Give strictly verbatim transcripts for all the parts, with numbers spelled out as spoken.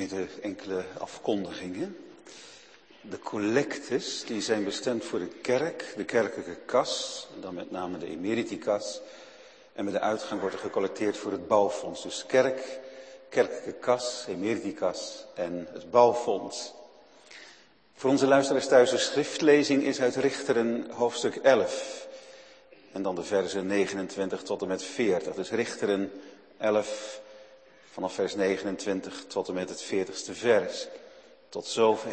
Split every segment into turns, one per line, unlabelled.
Gemeente, enkele afkondigingen. De collectes die zijn bestemd voor de kerk, de kerkelijke kas, dan met name de emeritikas. En met de uitgang wordt er gecollecteerd voor het bouwfonds. Dus kerk, kerkelijke kas, emeritikas en het bouwfonds. Voor onze luisteraars thuis de schriftlezing is uit Richteren hoofdstuk elf. En dan de versen negenentwintig tot en met veertig. Dus Richteren elf vanaf vers negenentwintig tot en met het veertigste vers. Tot zover.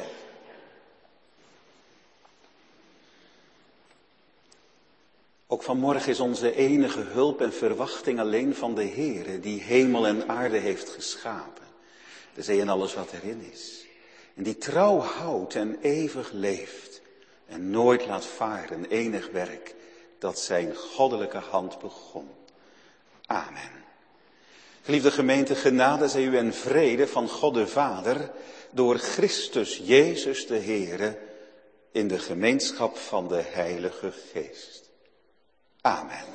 Ook vanmorgen is onze enige hulp en verwachting alleen van de Heere, die hemel en aarde heeft geschapen. De zee en alles wat erin is. En die trouw houdt en eeuwig leeft. En nooit laat varen enig werk dat zijn goddelijke hand begon. Amen. Geliefde gemeente, genade zij u en vrede van God de Vader, door Christus Jezus de Heere, in de gemeenschap van de Heilige Geest. Amen.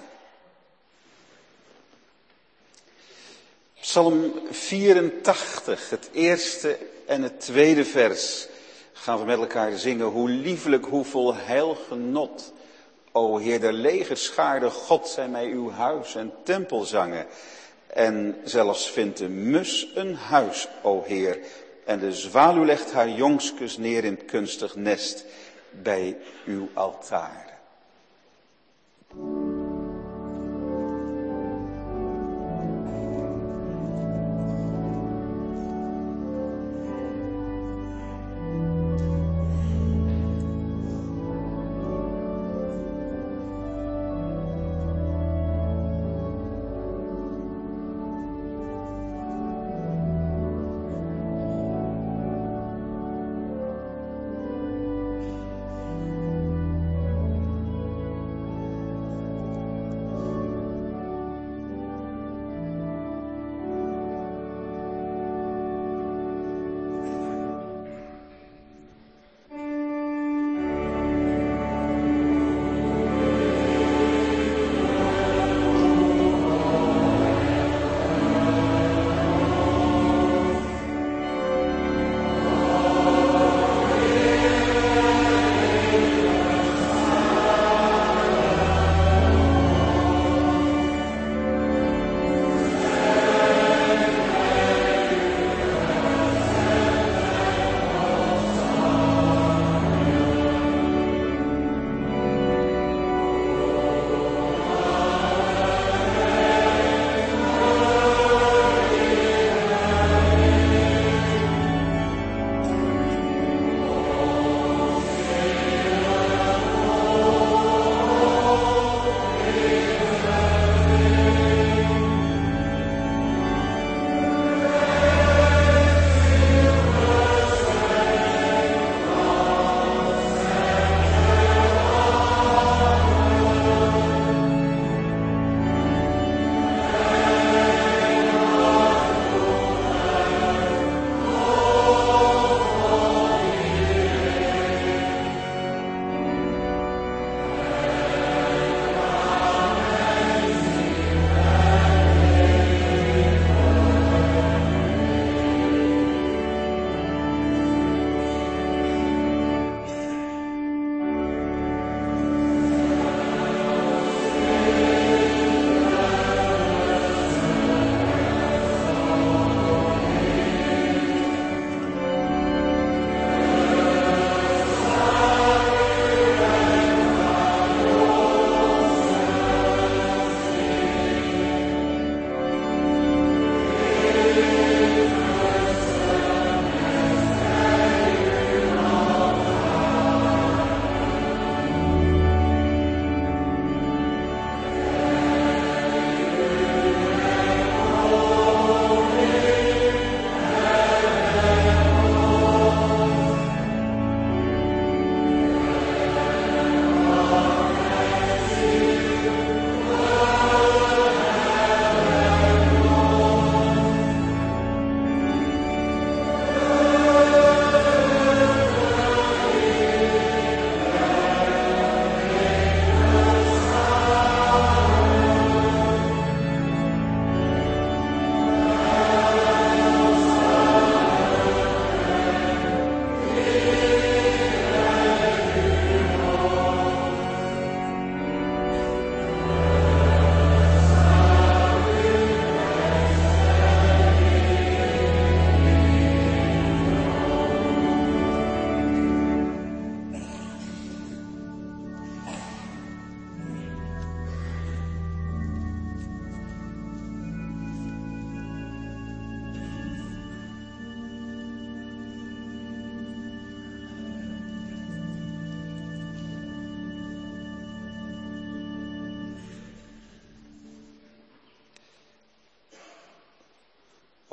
Psalm vierentachtig, het eerste en het tweede vers, gaan we met elkaar zingen. Hoe lieflijk, hoe vol heil genot. O Heer der legerschaarde, God zij mij uw huis en tempel zangen. En zelfs vindt de mus een huis, o Heer. En de zwaluw legt haar jongskes neer in het kunstig nest bij uw altaar.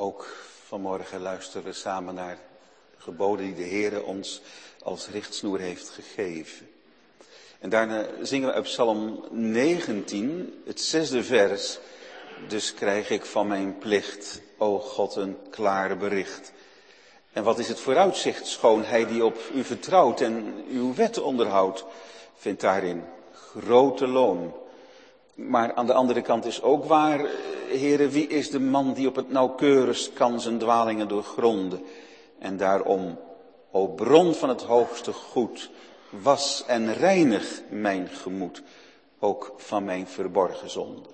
ook vanmorgen luisteren we samen naar de geboden die de Heere ons als richtsnoer heeft gegeven. En daarna zingen we uit Psalm negentien, het zesde vers. Dus krijg ik van mijn plicht, o God, een klaar bericht. En wat is het vooruitzicht schoon, hij die op u vertrouwt en uw wetten onderhoudt, vindt daarin grote loon. Maar aan de andere kant is ook waar, Heere, wie is de man die op het nauwkeurigst kan zijn dwalingen doorgronden? En daarom, o bron van het hoogste goed, was en reinig mijn gemoed, ook van mijn verborgen zonde.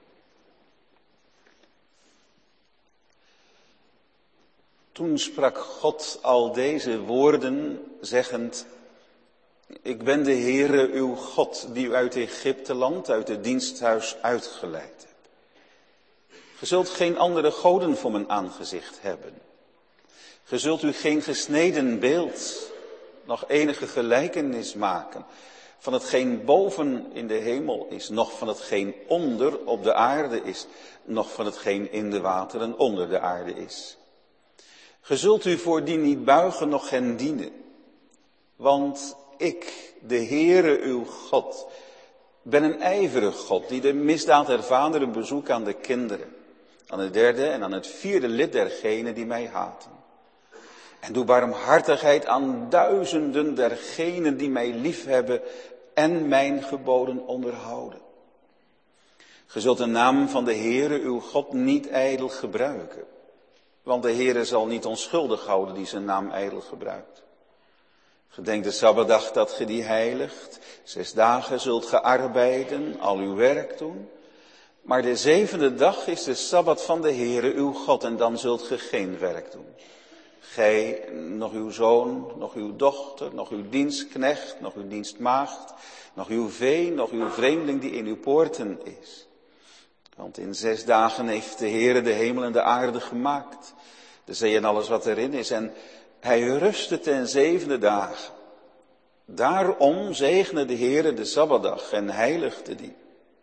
Toen sprak God al deze woorden, zeggend, ik ben de Heere uw God, die u uit Egypteland, uit het diensthuis uitgeleid hebt. Ge zult geen andere goden voor mijn aangezicht hebben. Ge zult u geen gesneden beeld, nog enige gelijkenis maken van hetgeen boven in de hemel is, nog van hetgeen onder op de aarde is, nog van hetgeen in de wateren onder de aarde is. Ge zult u voor die niet buigen, noch hen dienen. Want ik, de Heere uw God, ben een ijverig God, die de misdaad der vaderen bezoekt aan de kinderen, aan het derde en aan het vierde lid dergenen die mij haten. En doe barmhartigheid aan duizenden dergenen die mij liefhebben en mijn geboden onderhouden. Ge zult de naam van de Heere uw God niet ijdel gebruiken. Want de Heere zal niet onschuldig houden die zijn naam ijdel gebruikt. Gedenk de Sabbatdag dat ge die heiligt. Zes dagen zult ge arbeiden, al uw werk doen. Maar de zevende dag is de Sabbat van de Heere uw God en dan zult ge geen werk doen. Gij, nog uw zoon, nog uw dochter, nog uw dienstknecht, nog uw dienstmaagd, nog uw vee, nog uw vreemdeling die in uw poorten is. Want in zes dagen heeft de Heere de hemel en de aarde gemaakt, de zee en alles wat erin is. En hij rustte ten zevende dagen. Daarom zegene de Heere de Sabbatdag en heiligde die.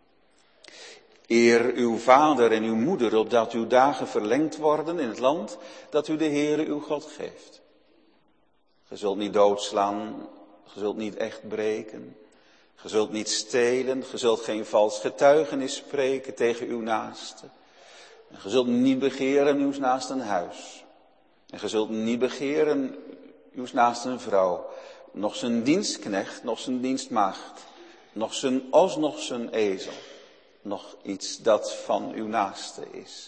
Eer uw vader en uw moeder, opdat uw dagen verlengd worden in het land dat u de Heere uw God geeft. Ge zult niet doodslaan, ge zult niet echt breken. Ge zult niet stelen, ge zult geen vals getuigenis spreken tegen uw naaste. En ge zult niet begeren uw naaste huis. En ge zult niet begeren uw naaste vrouw, nog zijn dienstknecht, nog zijn dienstmaagd, nog zijn os, nog zijn ezel, nog iets dat van uw naaste is.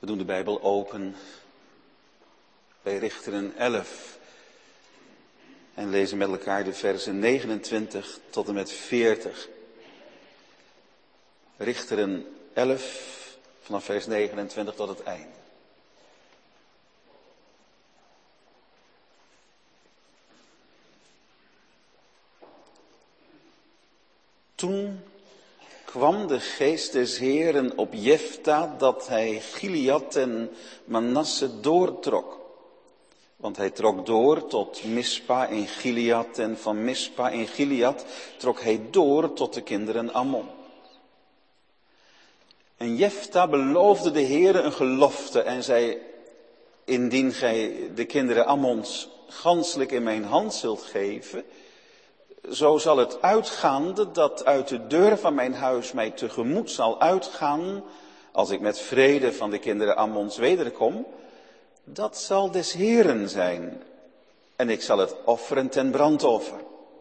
We doen de Bijbel open bij Richteren elf en lezen met elkaar de versen negenentwintig tot en met veertig. Richteren elf vanaf vers negenentwintig tot het einde. Toen kwam de geest des Heeren op Jefta, dat hij Gilead en Manasse doortrok. Want hij trok door tot Mispa in Gilead en van Mispa in Gilead trok hij door tot de kinderen Ammon. En Jefta beloofde de Heere een gelofte en zei, indien gij de kinderen Ammons ganselijk in mijn hand zult geven, zo zal het uitgaande dat uit de deur van mijn huis mij tegemoet zal uitgaan, als ik met vrede van de kinderen Ammons wederkom, dat zal des Heeren zijn. En ik zal het offeren ten brandoffer.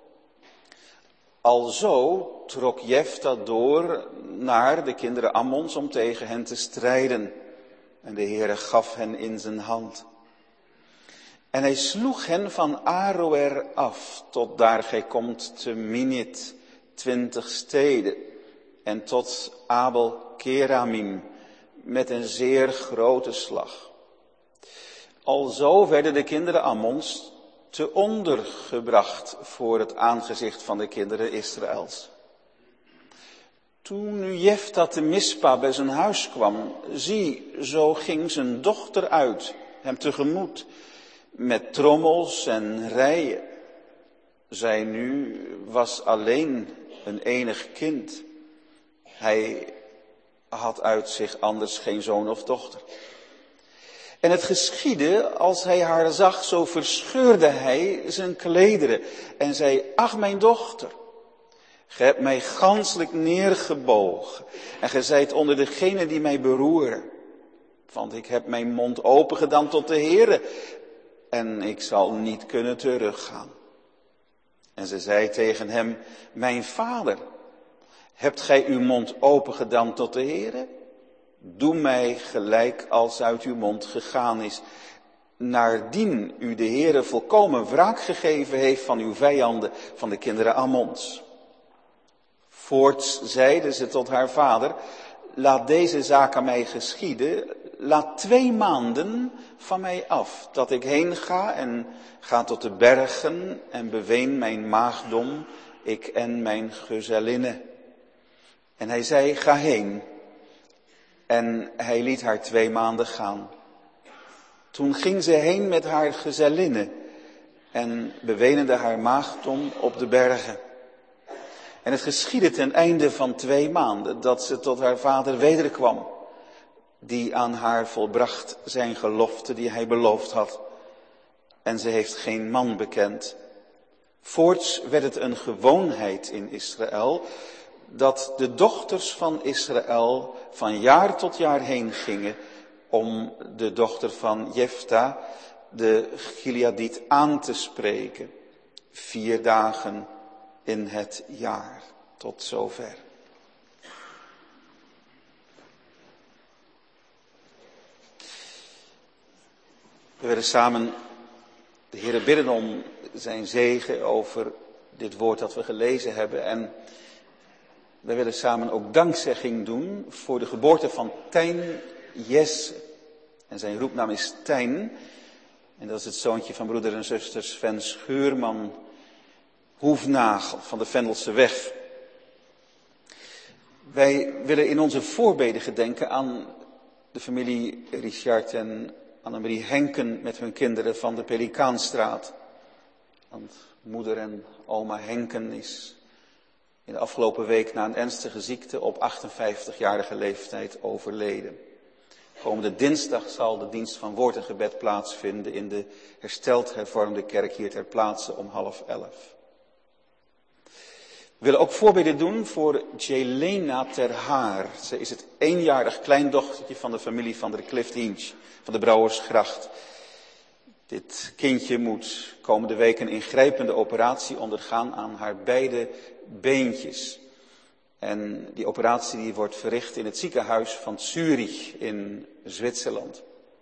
Alzo trok Jefta door naar de kinderen Ammons om tegen hen te strijden. En de Heere gaf hen in zijn hand. En hij sloeg hen van Aroer af, tot daar gij komt te Minit, twintig steden, en tot Abel Keramim, met een zeer grote slag. Alzo werden de kinderen Ammons te onder gebracht voor het aangezicht van de kinderen Israëls. Toen nu Jefta te Mispa bij zijn huis kwam, zie, zo ging zijn dochter uit, hem tegemoet, met trommels en rijen. Zij nu was alleen een enig kind. Hij had uit zich anders geen zoon of dochter. En het geschiedde, als hij haar zag, zo verscheurde hij zijn klederen en zei, ach mijn dochter, gij hebt mij ganselijk neergebogen en gij zijt onder degenen die mij beroeren. Want ik heb mijn mond open gedaan tot de Heere en ik zal niet kunnen teruggaan. En ze zei tegen hem, mijn vader, hebt gij uw mond open gedaan tot de Heere? Doe mij gelijk als uit uw mond gegaan is, naardien u de Heere volkomen wraak gegeven heeft van uw vijanden, van de kinderen Ammons. Voorts zeide ze tot haar vader, laat deze zaak aan mij geschieden, laat twee maanden van mij af, dat ik heen ga en ga tot de bergen en beween mijn maagdom, ik en mijn gezellinne. En hij zei, ga heen. En hij liet haar twee maanden gaan. Toen ging ze heen met haar gezellinne en bewenende haar maagdom op de bergen. En het geschiedde ten einde van twee maanden dat ze tot haar vader wederkwam, die aan haar volbracht zijn gelofte die hij beloofd had. En ze heeft geen man bekend. Voorts werd het een gewoonheid in Israël, dat de dochters van Israël van jaar tot jaar heen gingen om de dochter van Jefta, de Gileadiet, aan te spreken. Vier dagen in het jaar, tot zover. We willen samen de Heere bidden om zijn zegen over dit woord dat we gelezen hebben. En we willen samen ook dankzegging doen voor de geboorte van Tijn Jesse. En zijn roepnaam is Tijn. En dat is het zoontje van broeder en zuster Sven Schuurman Hoefnagel van de Vendelse weg. Wij willen in onze voorbeden gedenken aan de familie Richard en Annemarie Henken met hun kinderen van de Pelikaanstraat. Want moeder en oma Henken is in de afgelopen week na een ernstige ziekte op achtenvijftigjarige leeftijd overleden. Komende dinsdag zal de dienst van woord en gebed plaatsvinden in de hersteld hervormde kerk hier ter plaatse om half elf. We willen ook voorbeden doen voor Jelena ter Haar. Ze is het eenjarig kleindochtertje van de familie van der Clift Hinch, van de Brouwersgracht. Dit kindje moet komende week een ingrijpende operatie ondergaan aan haar beide beentjes. En die operatie die wordt verricht in het ziekenhuis van Zurich in Zwitserland.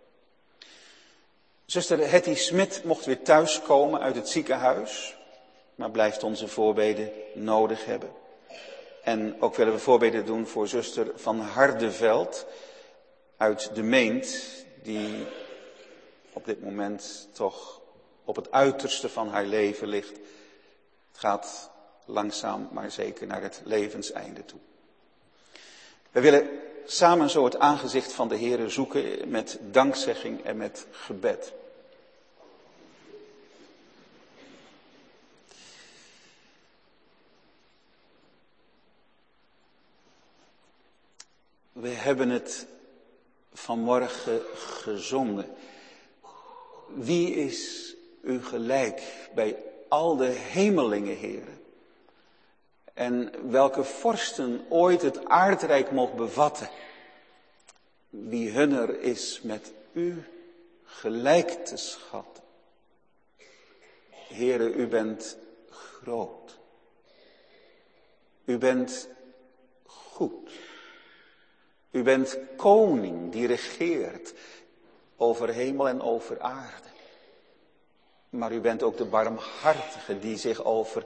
Zuster Hetty Smit mocht weer thuiskomen uit het ziekenhuis, maar blijft onze voorbeden nodig hebben. En ook willen we voorbeden doen voor zuster Van Hardeveld uit de Meent, die op dit moment toch op het uiterste van haar leven ligt. Het gaat langzaam maar zeker naar het levenseinde toe. We willen samen zo het aangezicht van de Heere zoeken met dankzegging en met gebed. We hebben het vanmorgen gezongen. Wie is u gelijk bij al de hemelingen, Heere? En welke vorsten ooit het aardrijk mocht bevatten. Wie hunner is met u gelijk te schatten. Heere, u bent groot. U bent goed. U bent koning die regeert over hemel en over aarde. Maar u bent ook de barmhartige die zich over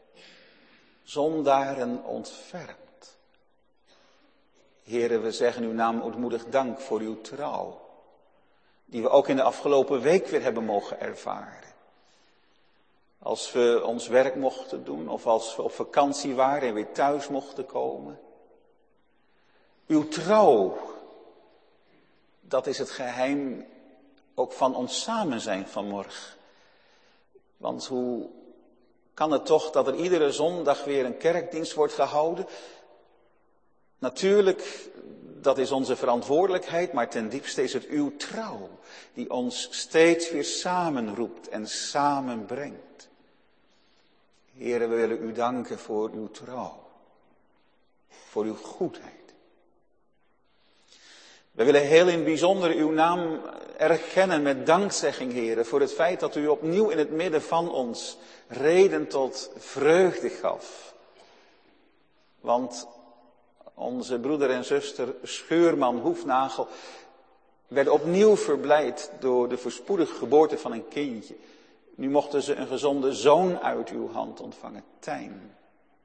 zondaren ontfermt. Heere, we zeggen uw naam ootmoedig dank voor uw trouw, die we ook in de afgelopen week weer hebben mogen ervaren. Als we ons werk mochten doen of als we op vakantie waren en weer thuis mochten komen. Uw trouw, dat is het geheim ook van ons samen zijn vanmorgen. Want hoe kan het toch dat er iedere zondag weer een kerkdienst wordt gehouden? Natuurlijk, dat is onze verantwoordelijkheid, maar ten diepste is het uw trouw die ons steeds weer samenroept en samenbrengt. Heere, we willen u danken voor uw trouw, voor uw goedheid. We willen heel in het bijzonder uw naam erkennen met dankzegging, Heere, voor het feit dat u opnieuw in het midden van ons reden tot vreugde gaf. Want onze broeder en zuster Scheurman Hoefnagel werden opnieuw verblijd door de voorspoedige geboorte van een kindje. Nu mochten ze een gezonde zoon uit uw hand ontvangen, Tijn.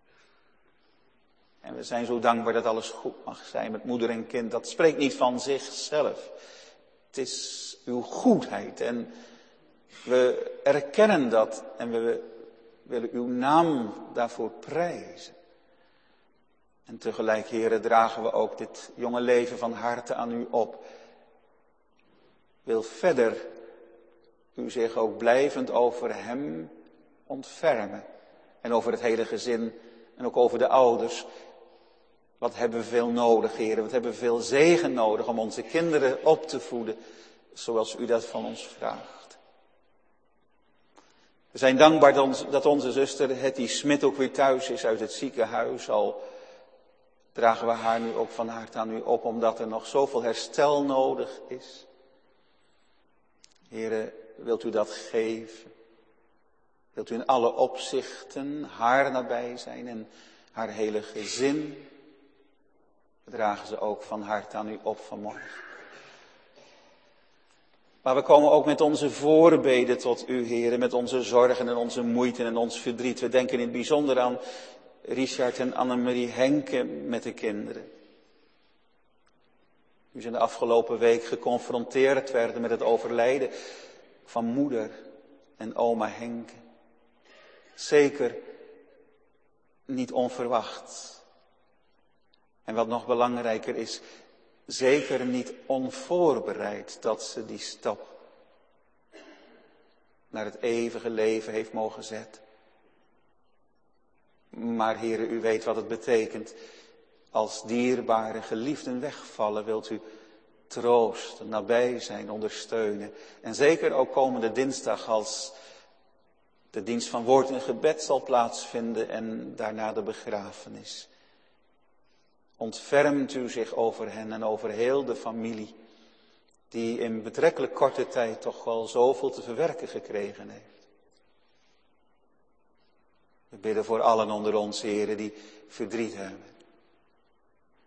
En we zijn zo dankbaar dat alles goed mag zijn met moeder en kind. Dat spreekt niet van zichzelf. Het is uw goedheid en we erkennen dat en we willen uw naam daarvoor prijzen. En tegelijk, Heere, dragen we ook dit jonge leven van harte aan u op. Wil verder u zich ook blijvend over hem ontfermen. En over het hele gezin en ook over de ouders. Wat hebben we veel nodig, Heere. Wat hebben we veel zegen nodig om onze kinderen op te voeden. Zoals u dat van ons vraagt. We zijn dankbaar dat onze zuster Hetty Smit ook weer thuis is uit het ziekenhuis. Al dragen we haar nu ook van harte aan u op, omdat er nog zoveel herstel nodig is. Heere, wilt u dat geven? Wilt u in alle opzichten haar nabij zijn en haar hele gezin? We dragen ze ook van harte aan u op vanmorgen. Maar we komen ook met onze voorbeden tot u, Heere, met onze zorgen en onze moeite en ons verdriet. We denken in het bijzonder aan Richard en Annemarie Henke met de kinderen. Die zijn de afgelopen week geconfronteerd werden met het overlijden van moeder en oma Henke. Zeker niet onverwacht. En wat nog belangrijker is, zeker niet onvoorbereid dat ze die stap naar het eeuwige leven heeft mogen zetten. Maar Heere, u weet wat het betekent. Als dierbare geliefden wegvallen, wilt u troosten, nabij zijn, ondersteunen. En zeker ook komende dinsdag als de dienst van woord en gebed zal plaatsvinden en daarna de begrafenis. Ontfermt u zich over hen en over heel de familie, die in betrekkelijk korte tijd toch wel zoveel te verwerken gekregen heeft. We bidden voor allen onder ons, Heren, die verdriet hebben.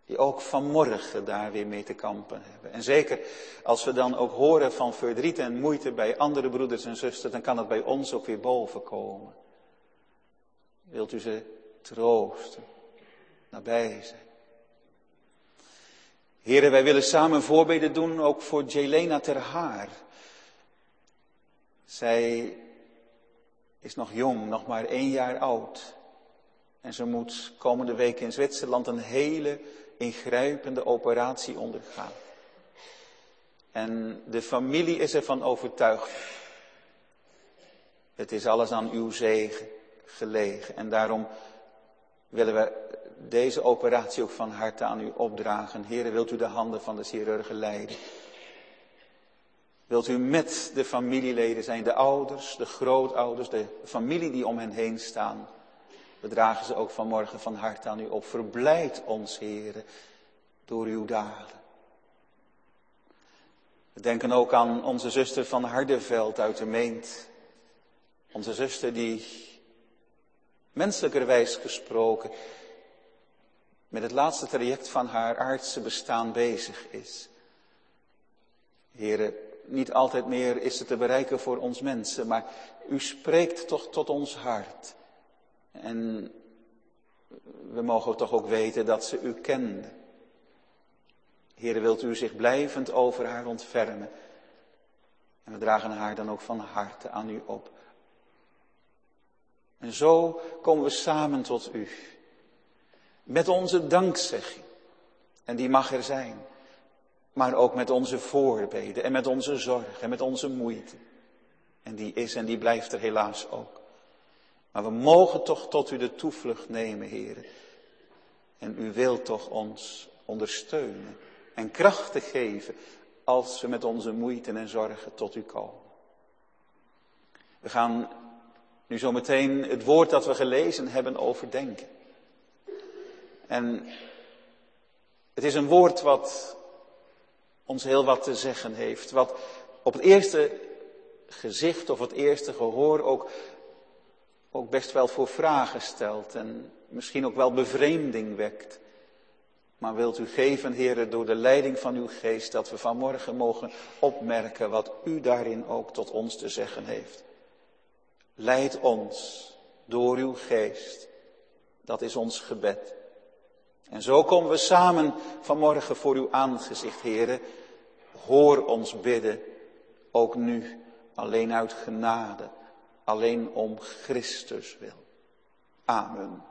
Die ook vanmorgen daar weer mee te kampen hebben. En zeker als we dan ook horen van verdriet en moeite bij andere broeders en zusters, dan kan het bij ons ook weer boven komen. Wilt u ze troosten, nabij zijn. Heren, wij willen samen voorbeden doen, ook voor Jelena ter Haar. Zij is nog jong, nog maar één jaar oud. En ze moet komende week in Zwitserland een hele ingrijpende operatie ondergaan. En de familie is ervan overtuigd. Het is alles aan uw zegen gelegen. En daarom willen we deze operatie ook van harte aan u opdragen. Heere, wilt u de handen van de chirurgen leiden? Wilt u met de familieleden zijn, de ouders, de grootouders, de familie die om hen heen staan. We dragen ze ook vanmorgen van harte aan u op. Verblijd ons, Heere, door uw daden. We denken ook aan onze zuster van Harderveld uit de Meent. Onze zuster die, menselijkerwijs gesproken, met het laatste traject van haar aardse bestaan bezig is. Heere, niet altijd meer is het te bereiken voor ons mensen, maar u spreekt toch tot ons hart. En we mogen toch ook weten dat ze u kende. Heere, wilt u zich blijvend over haar ontfermen. En we dragen haar dan ook van harte aan u op. En zo komen we samen tot u. Met onze dankzegging. En die mag er zijn. Maar ook met onze voorbeden en met onze zorg en met onze moeite. En die is en die blijft er helaas ook. Maar we mogen toch tot u de toevlucht nemen, Heere. En u wilt toch ons ondersteunen en krachten geven als we met onze moeite en zorgen tot u komen. We gaan nu zo meteen het woord dat we gelezen hebben overdenken. En het is een woord wat ons heel wat te zeggen heeft. Wat op het eerste gezicht of het eerste gehoor ook, ook best wel voor vragen stelt. En misschien ook wel bevreemding wekt. Maar wilt u geven, Heere, door de leiding van uw geest, dat we vanmorgen mogen opmerken wat u daarin ook tot ons te zeggen heeft. Leid ons door uw geest. Dat is ons gebed. En zo komen we samen vanmorgen voor uw aangezicht, Heere. Hoor ons bidden, ook nu, alleen uit genade, alleen om Christus wil. Amen.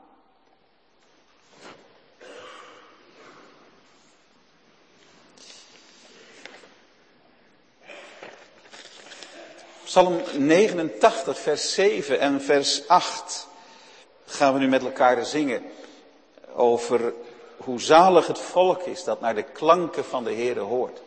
Psalm negenentachtig, vers zeven en vers acht gaan we nu met elkaar zingen over hoe zalig het volk is dat naar de klanken van de Heere hoort.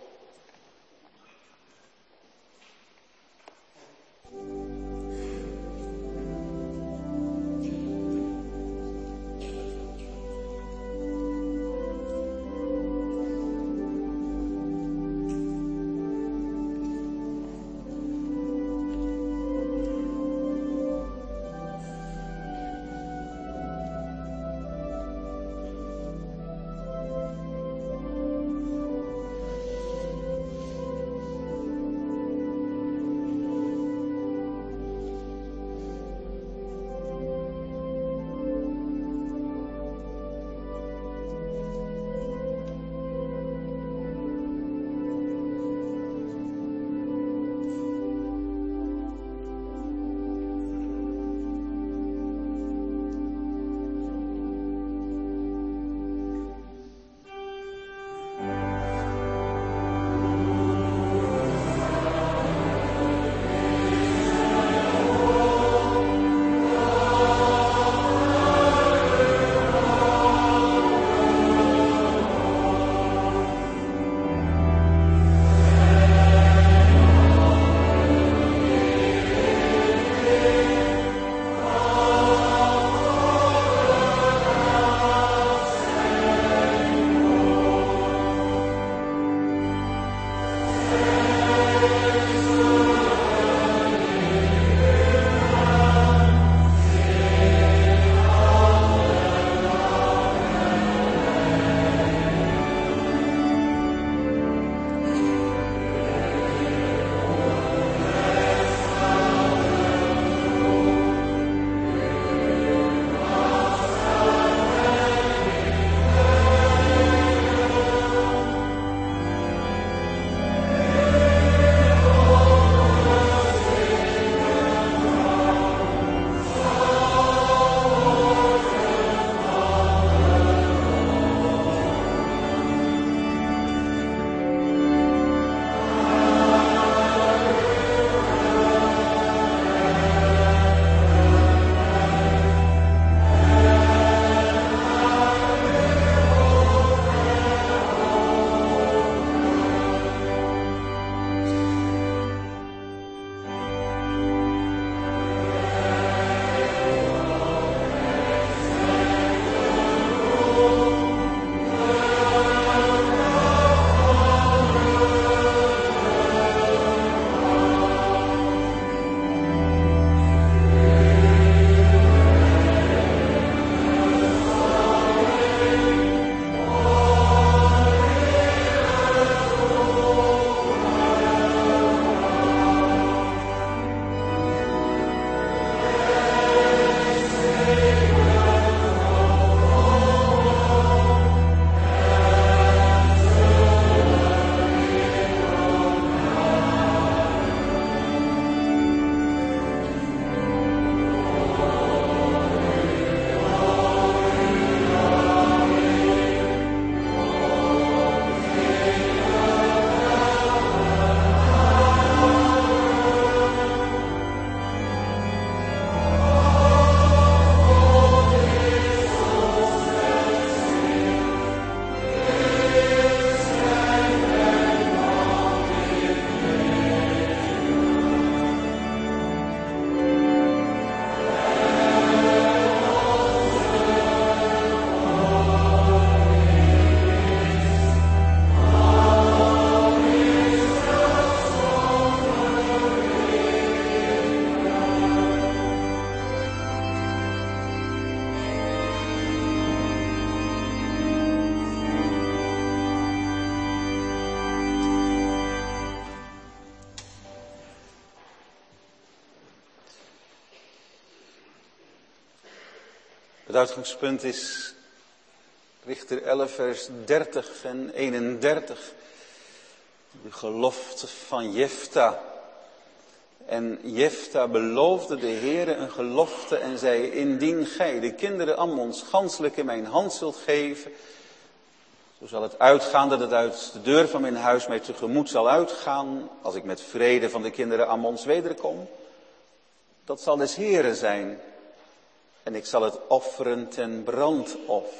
Het uitgangspunt is Richter elf vers dertig en eenendertig. De gelofte van Jefta. En Jefta beloofde de Heere een gelofte en zei, indien gij de kinderen Ammons ganselijk in mijn hand zult geven, zo zal het uitgaan dat het uit de deur van mijn huis mij tegemoet zal uitgaan, als ik met vrede van de kinderen Ammons wederkom. Dat zal des Heere zijn. En ik zal het offeren ten brandoffer.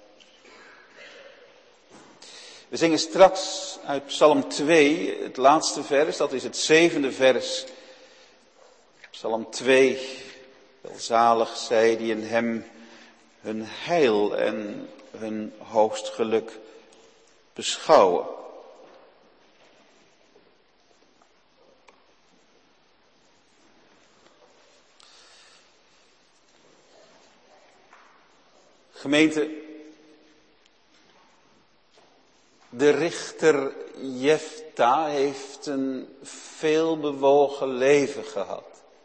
We zingen straks uit Psalm twee, het laatste vers, dat is het zevende vers. Psalm twee, welzalig zij die in hem hun heil en hun hoogst geluk beschouwen. Gemeente, de richter Jefta heeft een veelbewogen leven gehad.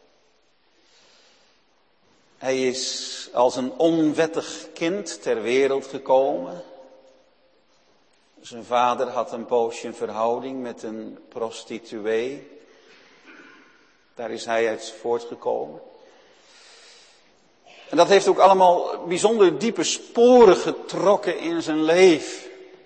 Hij is als een onwettig kind ter wereld gekomen. Zijn vader had een poosje een verhouding met een prostituee. Daar is hij uit voortgekomen. En dat heeft ook allemaal bijzonder diepe sporen getrokken in zijn leven.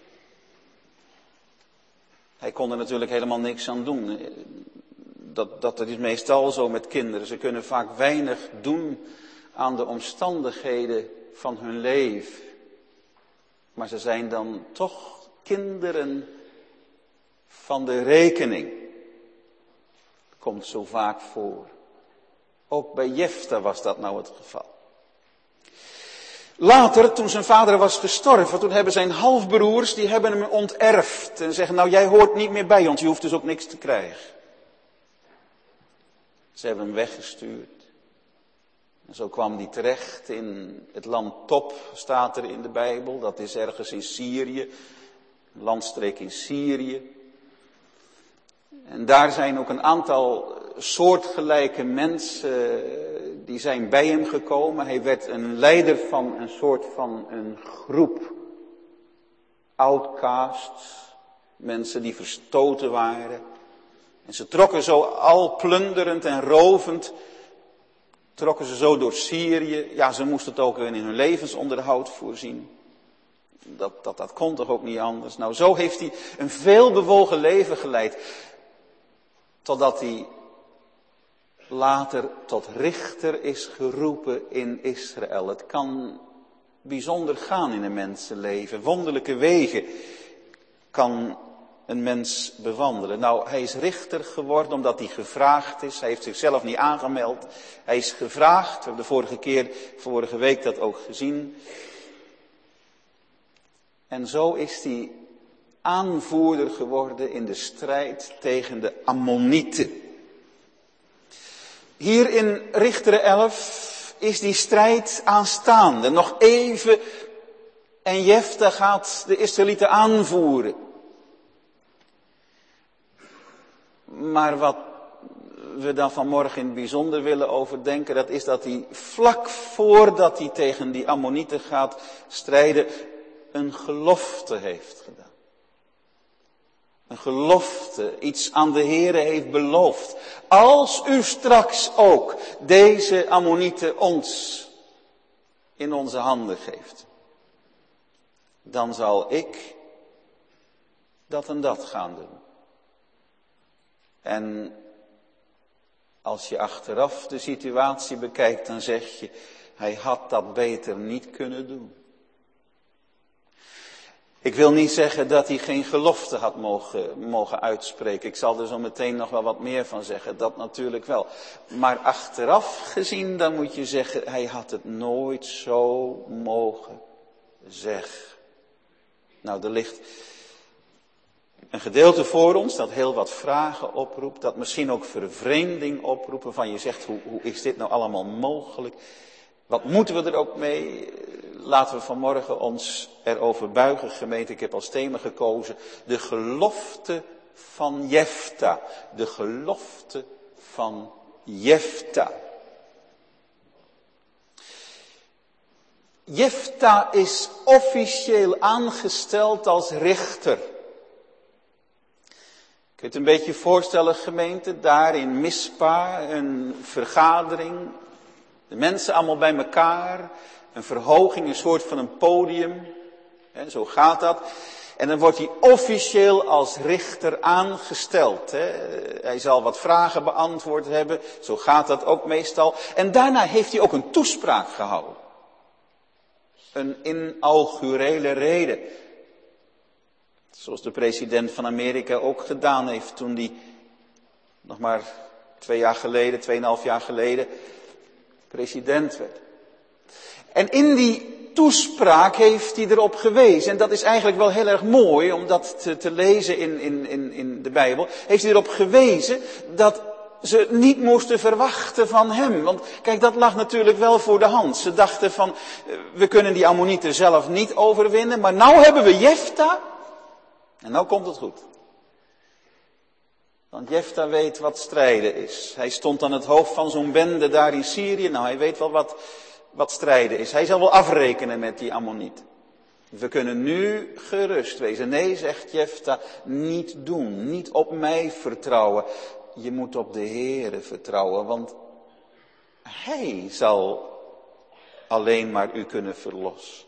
Hij kon er natuurlijk helemaal niks aan doen. Dat, dat is meestal zo met kinderen. Ze kunnen vaak weinig doen aan de omstandigheden van hun leven. Maar ze zijn dan toch kinderen van de rekening. Dat komt zo vaak voor. Ook bij Jefta was dat nou het geval. Later, toen zijn vader was gestorven, toen hebben zijn halfbroers, die hebben hem onterfd. En zeggen, nou jij hoort niet meer bij ons, je hoeft dus ook niks te krijgen. Ze hebben hem weggestuurd. En zo kwam hij terecht in het land Top, staat er in de Bijbel. Dat is ergens in Syrië, een landstreek in Syrië. En daar zijn ook een aantal soortgelijke mensen, die zijn bij hem gekomen. Hij werd een leider van een soort van een groep outcasts, mensen die verstoten waren. En ze trokken zo al plunderend en rovend, trokken ze zo door Syrië. Ja, ze moesten het ook in hun levensonderhoud voorzien. Dat, dat, dat kon toch ook niet anders. Nou, zo heeft hij een veelbewogen leven geleid. Totdat hij later tot richter is geroepen in Israël. Het kan bijzonder gaan in een mensenleven. Wonderlijke wegen kan een mens bewandelen. Nou, hij is richter geworden omdat hij gevraagd is. Hij heeft zichzelf niet aangemeld. Hij is gevraagd. We hebben de vorige keer, vorige week dat ook gezien. En zo is hij aanvoerder geworden in de strijd tegen de Ammonieten. Hier in Richteren elf is die strijd aanstaande. Nog even en Jefta gaat de Israëlieten aanvoeren. Maar wat we dan vanmorgen in het bijzonder willen overdenken, dat is dat hij vlak voordat hij tegen die Ammonieten gaat strijden, een gelofte heeft gedaan. Een gelofte, iets aan de Heere heeft beloofd. Als u straks ook deze Ammonieten ons in onze handen geeft, dan zal ik dat en dat gaan doen. En als je achteraf de situatie bekijkt, dan zeg je, hij had dat beter niet kunnen doen. Ik wil niet zeggen dat hij geen gelofte had mogen, mogen uitspreken. Ik zal er zo meteen nog wel wat meer van zeggen, dat natuurlijk wel. Maar achteraf gezien, dan moet je zeggen, hij had het nooit zo mogen zeggen. Nou, er ligt een gedeelte voor ons dat heel wat vragen oproept, dat misschien ook vervreemding oproepen van je zegt, hoe, hoe is dit nou allemaal mogelijk? Wat moeten we er ook mee? Laten we vanmorgen ons erover buigen, gemeente. Ik heb als thema gekozen de gelofte van Jefta. De gelofte van Jefta. Jefta is officieel aangesteld als richter. Kun je het een beetje voorstellen, gemeente, daar in Mispa, een vergadering, de mensen allemaal bij elkaar, een verhoging, een soort van een podium, hè, zo gaat dat. En dan wordt hij officieel als richter aangesteld. Hè. Hij zal wat vragen beantwoord hebben, zo gaat dat ook meestal. En daarna heeft hij ook een toespraak gehouden. Een inaugurele rede. Zoals de president van Amerika ook gedaan heeft toen hij nog maar twee jaar geleden, tweeënhalf jaar geleden, president werd. En in die toespraak heeft hij erop gewezen, en dat is eigenlijk wel heel erg mooi om dat te, te lezen in, in, in, in de Bijbel, heeft hij erop gewezen dat ze niet moesten verwachten van hem. Want kijk, dat lag natuurlijk wel voor de hand. Ze dachten van, we kunnen die Ammonieten zelf niet overwinnen, maar nou hebben we Jefta. En nou komt het goed. Want Jefta weet wat strijden is. Hij stond aan het hoofd van zo'n bende daar in Syrië. Nou, hij weet wel wat, wat strijden is. Hij zal wel afrekenen met die Ammonieten. We kunnen nu gerust wezen. Nee, zegt Jefta, niet doen. Niet op mij vertrouwen. Je moet op de Heere vertrouwen, want Hij zal alleen maar u kunnen verlossen.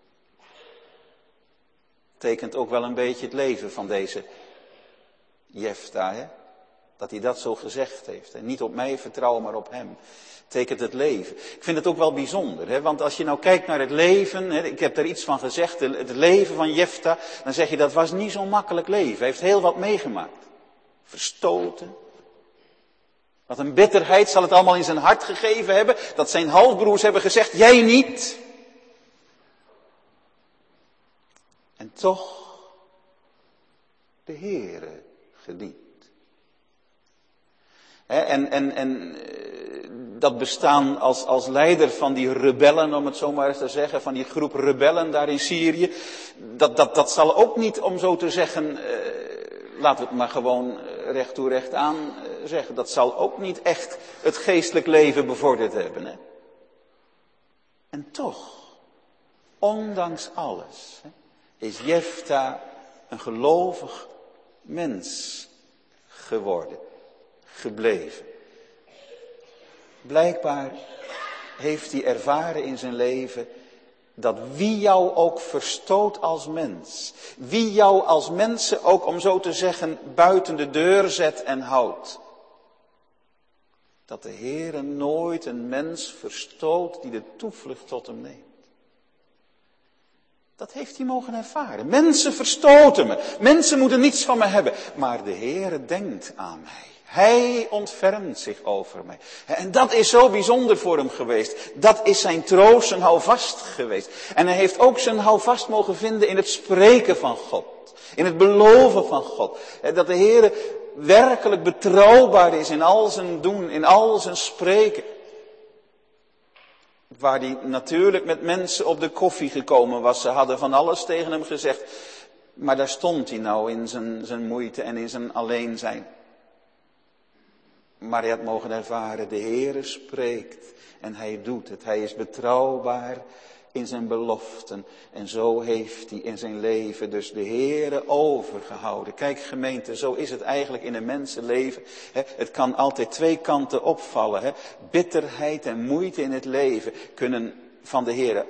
Tekent ook wel een beetje het leven van deze Jefta, hè? Dat hij dat zo gezegd heeft. Hè? Niet op mij vertrouwen, maar op hem. Tekent het leven. Ik vind het ook wel bijzonder, hè? Want als je nou kijkt naar het leven, hè? Ik heb daar iets van gezegd, het leven van Jefta, dan zeg je dat was niet zo'n makkelijk leven. Hij heeft heel wat meegemaakt. Verstoten. Wat een bitterheid zal het allemaal in zijn hart gegeven hebben, dat zijn halfbroers hebben gezegd, jij niet. En toch de Heere gediend. He, en, en, en dat bestaan als, als leider van die rebellen, om het zo maar eens te zeggen, van die groep rebellen daar in Syrië, dat, dat, dat zal ook niet, om zo te zeggen, uh, laten we het maar gewoon recht toe recht aan uh, zeggen, dat zal ook niet echt het geestelijk leven bevorderd hebben. Hè? En toch, ondanks alles, hè, is Jefta een gelovig mens geworden, gebleven. Blijkbaar heeft hij ervaren in zijn leven dat wie jou ook verstoot als mens, wie jou als mensen ook, om zo te zeggen, buiten de deur zet en houdt, dat de Heere nooit een mens verstoot die de toevlucht tot hem neemt. Dat heeft hij mogen ervaren. Mensen verstoten me. Mensen moeten niets van me hebben. Maar de Heere denkt aan mij. Hij ontfermt zich over mij. En dat is zo bijzonder voor hem geweest. Dat is zijn troost, zijn houvast geweest. En hij heeft ook zijn houvast mogen vinden in het spreken van God. In het beloven van God. Dat de Heere werkelijk betrouwbaar is in al zijn doen, in al zijn spreken. Waar hij natuurlijk met mensen op de koffie gekomen was. Ze hadden van alles tegen hem gezegd. Maar daar stond hij nou in zijn, zijn moeite en in zijn alleen zijn. Maar hij had mogen ervaren, de Heere spreekt en hij doet het. Hij is betrouwbaar in zijn beloften. En zo heeft hij in zijn leven dus de Heere overgehouden. Kijk gemeente, zo is het eigenlijk in een mensenleven. Het kan altijd twee kanten opvallen. Bitterheid en moeite in het leven kunnen van de Heere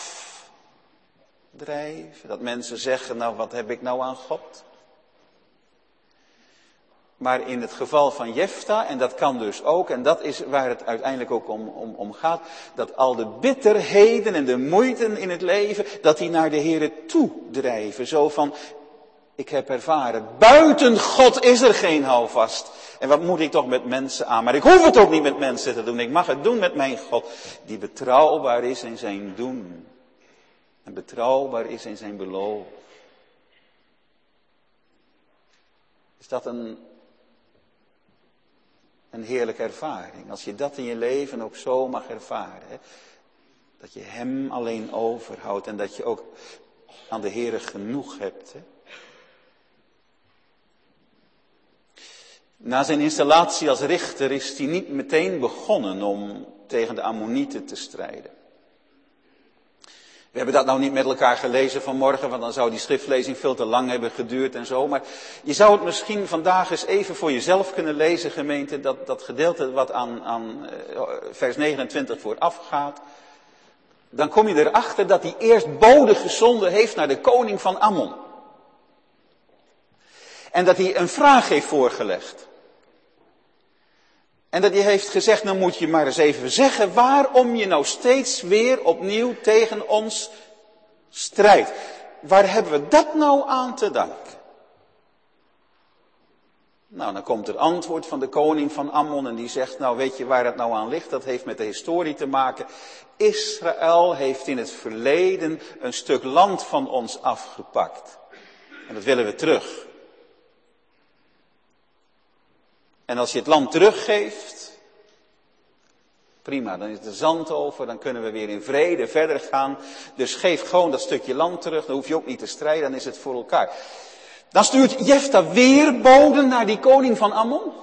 afdrijven. Dat mensen zeggen, nou wat heb ik nou aan God? Maar in het geval van Jefta, en dat kan dus ook, en dat is waar het uiteindelijk ook om, om, om gaat, dat al de bitterheden en de moeiten in het leven, dat die naar de Heere toe drijven. Zo van, ik heb ervaren, buiten God is er geen houvast. En wat moet ik toch met mensen aan? Maar ik hoef het ook niet met mensen te doen. Ik mag het doen met mijn God, die betrouwbaar is in zijn doen. En betrouwbaar is in zijn beloof. Is dat een... Een heerlijke ervaring. Als je dat in je leven ook zo mag ervaren. Hè? Dat je hem alleen overhoudt. En dat je ook aan de Heere genoeg hebt. Hè? Na zijn installatie als richter is hij niet meteen begonnen om tegen de Ammonieten te strijden. We hebben dat nou niet met elkaar gelezen vanmorgen, want dan zou die schriftlezing veel te lang hebben geduurd en zo. Maar je zou het misschien vandaag eens even voor jezelf kunnen lezen, gemeente, dat, dat gedeelte wat aan, aan uh, vers negenentwintig vooraf gaat. Dan kom je erachter dat hij eerst bode gezonden heeft naar de koning van Ammon. En dat hij een vraag heeft voorgelegd. En dat hij heeft gezegd, nou moet je maar eens even zeggen waarom je nou steeds weer opnieuw tegen ons strijdt. Waar hebben we dat nou aan te danken? Nou, dan komt er antwoord van de koning van Ammon en die zegt, nou weet je waar het nou aan ligt? Dat heeft met de historie te maken. Israël heeft in het verleden een stuk land van ons afgepakt. En dat willen we terug. En als je het land teruggeeft, prima, dan is er zand over, dan kunnen we weer in vrede verder gaan. Dus geef gewoon dat stukje land terug, dan hoef je ook niet te strijden, dan is het voor elkaar. Dan stuurt Jefta weer boden naar die koning van Ammon.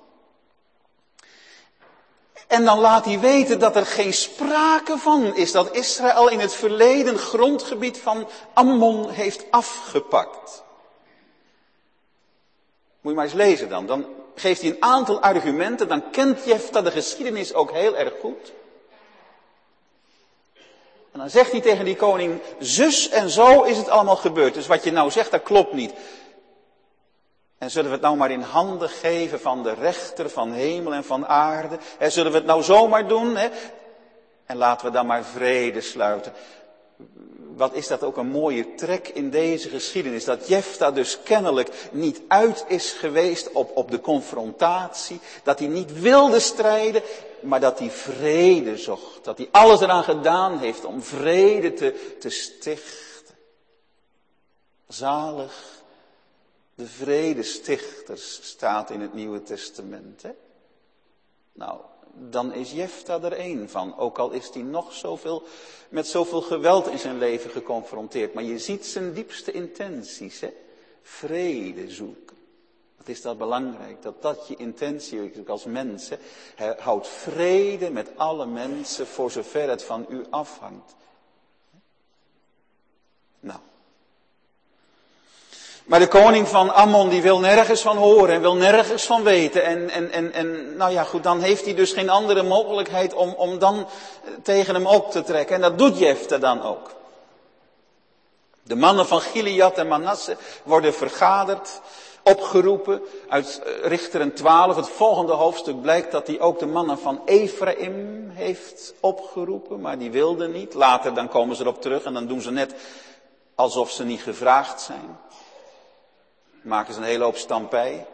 En dan laat hij weten dat er geen sprake van is dat Israël in het verleden grondgebied van Ammon heeft afgepakt. Moet je maar eens lezen dan. Dan geeft hij een aantal argumenten, dan kent Jefta de geschiedenis ook heel erg goed. En dan zegt hij tegen die koning, zus en zo is het allemaal gebeurd. Dus wat je nou zegt, dat klopt niet. En zullen we het nou maar in handen geven van de rechter van hemel en van aarde? En zullen we het nou zomaar doen? Hè? En laten we dan maar vrede sluiten. Wat is dat ook een mooie trek in deze geschiedenis. Dat Jefta dus kennelijk niet uit is geweest op, op de confrontatie. Dat hij niet wilde strijden, maar dat hij vrede zocht. Dat hij alles eraan gedaan heeft om vrede te, te stichten. Zalig. De vredestichters staat in het Nieuwe Testament. Hè? Nou, dan is Jefta er één van. Ook al is hij nog zoveel, met zoveel geweld in zijn leven geconfronteerd. Maar je ziet zijn diepste intenties. Hè? Vrede zoeken. Wat is dat belangrijk? Dat dat je intentie is als mens. Hè? Hij houdt vrede met alle mensen voor zover het van u afhangt. Nou. Maar de koning van Ammon die wil nergens van horen en wil nergens van weten. En, en, en, en nou ja goed, dan heeft hij dus geen andere mogelijkheid om, om dan tegen hem op te trekken. En dat doet Jefta dan ook. De mannen van Gilead en Manasse worden vergaderd, opgeroepen. Uit Richteren twaalf, het volgende hoofdstuk, blijkt dat hij ook de mannen van Ephraim heeft opgeroepen. Maar die wilden niet. Later dan komen ze erop terug en dan doen ze net alsof ze niet gevraagd zijn. Maken ze een hele hoop stampij.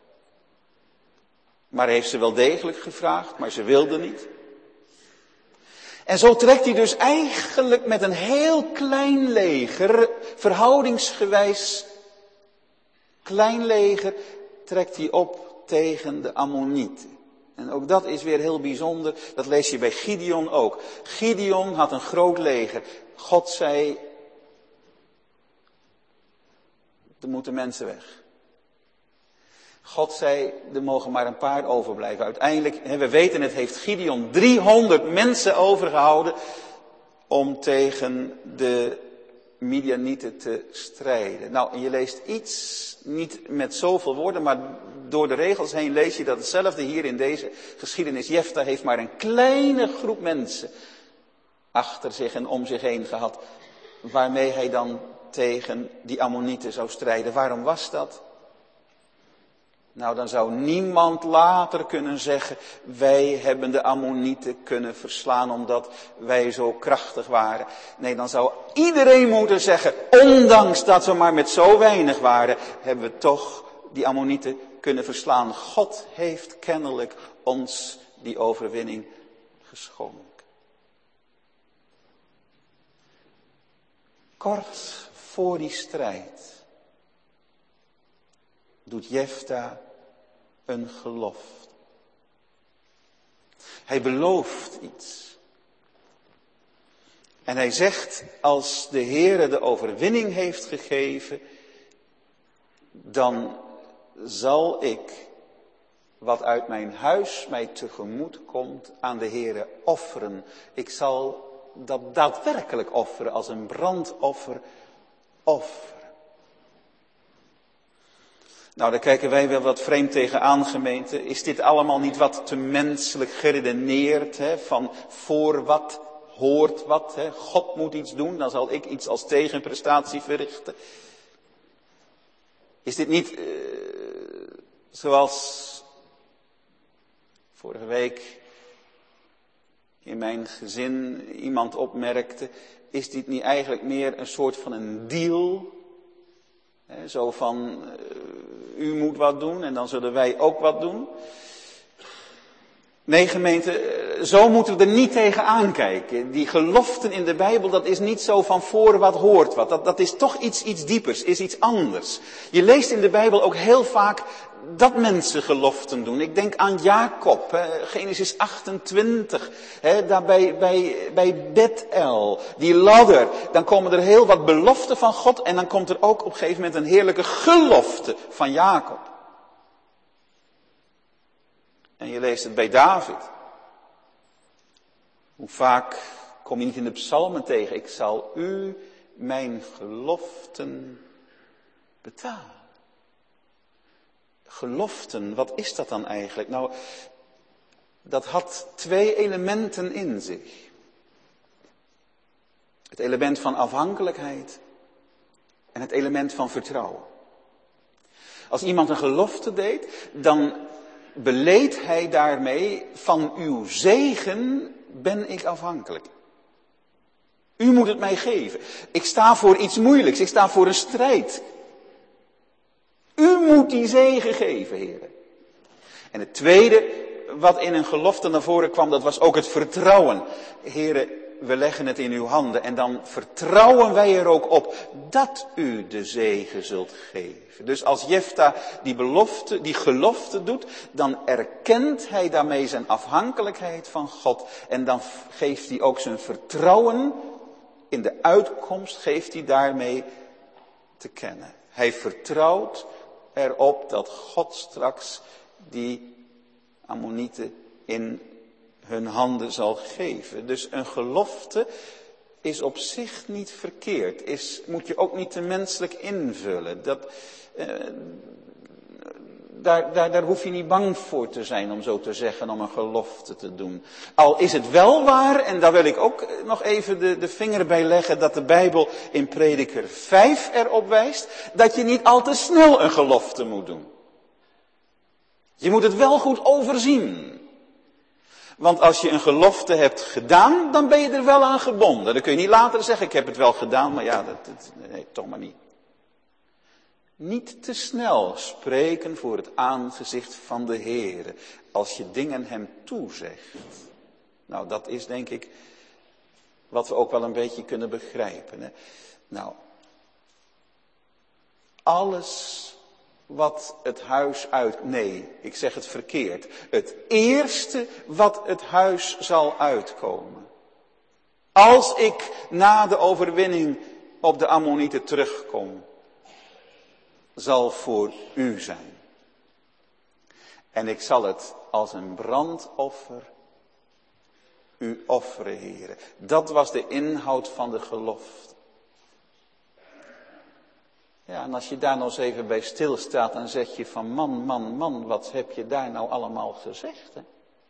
Maar hij heeft ze wel degelijk gevraagd, maar ze wilden niet. En zo trekt hij dus eigenlijk met een heel klein leger, verhoudingsgewijs klein leger, trekt hij op tegen de Ammonieten. En ook dat is weer heel bijzonder, dat lees je bij Gideon ook. Gideon had een groot leger. God zei, er moeten mensen weg. God zei, er mogen maar een paar overblijven. Uiteindelijk, we weten het, heeft Gideon driehonderd mensen overgehouden om tegen de Midianieten te strijden. Nou, en je leest iets, niet met zoveel woorden, maar door de regels heen lees je dat hetzelfde hier in deze geschiedenis. Jefta heeft maar een kleine groep mensen achter zich en om zich heen gehad, waarmee hij dan tegen die Ammonieten zou strijden. Waarom was dat? Nou, dan zou niemand later kunnen zeggen, wij hebben de Ammonieten kunnen verslaan omdat wij zo krachtig waren. Nee, dan zou iedereen moeten zeggen, ondanks dat we maar met zo weinig waren, hebben we toch die Ammonieten kunnen verslaan. God heeft kennelijk ons die overwinning geschonken. Kort voor die strijd doet Jefta een gelofte. Hij belooft iets. En hij zegt, als de Heere de overwinning heeft gegeven, dan zal ik, wat uit mijn huis mij tegemoet komt, aan de Heere offeren. Ik zal dat daadwerkelijk offeren als een brandoffer offeren. Nou, daar kijken wij wel wat vreemd tegenaan, gemeente. Is dit allemaal niet wat te menselijk geredeneerd, hè? Van voor wat hoort wat, hè? God moet iets doen, dan zal ik iets als tegenprestatie verrichten. Is dit niet, uh, zoals vorige week in mijn gezin iemand opmerkte, is dit niet eigenlijk meer een soort van een deal? He, zo van, uh, u moet wat doen en dan zullen wij ook wat doen. Nee, gemeente, zo moeten we er niet tegen aankijken. Die geloften in de Bijbel, dat is niet zo van voor wat hoort wat. Dat, dat is toch iets, iets diepers, is iets anders. Je leest in de Bijbel ook heel vaak dat mensen geloften doen. Ik denk aan Jacob, hè, Genesis achtentwintig, hè, daar bij, bij, bij Bethel, die ladder. Dan komen er heel wat beloften van God en dan komt er ook op een gegeven moment een heerlijke gelofte van Jacob. En je leest het bij David. Hoe vaak kom je niet in de psalmen tegen? Ik zal u mijn geloften betalen. Geloften, wat is dat dan eigenlijk? Nou, dat had twee elementen in zich. Het element van afhankelijkheid en het element van vertrouwen. Als iemand een gelofte deed, dan beleed hij daarmee, van uw zegen ben ik afhankelijk. U moet het mij geven. Ik sta voor iets moeilijks, ik sta voor een strijd. U moet die zegen geven, heren. En het tweede wat in een gelofte naar voren kwam, dat was ook het vertrouwen. Heren, we leggen het in uw handen en dan vertrouwen wij er ook op dat u de zegen zult geven. Dus als Jefta die belofte, die gelofte doet, dan erkent hij daarmee zijn afhankelijkheid van God. En dan geeft hij ook zijn vertrouwen in de uitkomst, geeft hij daarmee te kennen. Hij vertrouwt erop dat God straks die Ammonieten in hun handen zal geven. Dus een gelofte is op zich niet verkeerd. Is, moet je ook niet te menselijk invullen. Dat, eh, daar, daar, daar hoef je niet bang voor te zijn, om zo te zeggen, om een gelofte te doen. Al is het wel waar, en daar wil ik ook nog even de, de vinger bij leggen, dat de Bijbel in Prediker vijf erop wijst, dat je niet al te snel een gelofte moet doen. Je moet het wel goed overzien. Want als je een gelofte hebt gedaan, dan ben je er wel aan gebonden. Dan kun je niet later zeggen, ik heb het wel gedaan, maar ja, dat, dat, nee, toch maar niet. Niet te snel spreken voor het aangezicht van de Heere, als je dingen hem toezegt. Nou, dat is denk ik wat we ook wel een beetje kunnen begrijpen. Hè? Nou, alles wat het huis uit... Nee, ik zeg het verkeerd. Het eerste wat het huis zal uitkomen. Als ik na de overwinning op de Ammonieten terugkom, zal voor u zijn. En ik zal het als een brandoffer u offeren, heren. Dat was de inhoud van de gelofte. Ja, en als je daar nou eens even bij stilstaat, dan zeg je van man, man, man, wat heb je daar nou allemaal gezegd, hè?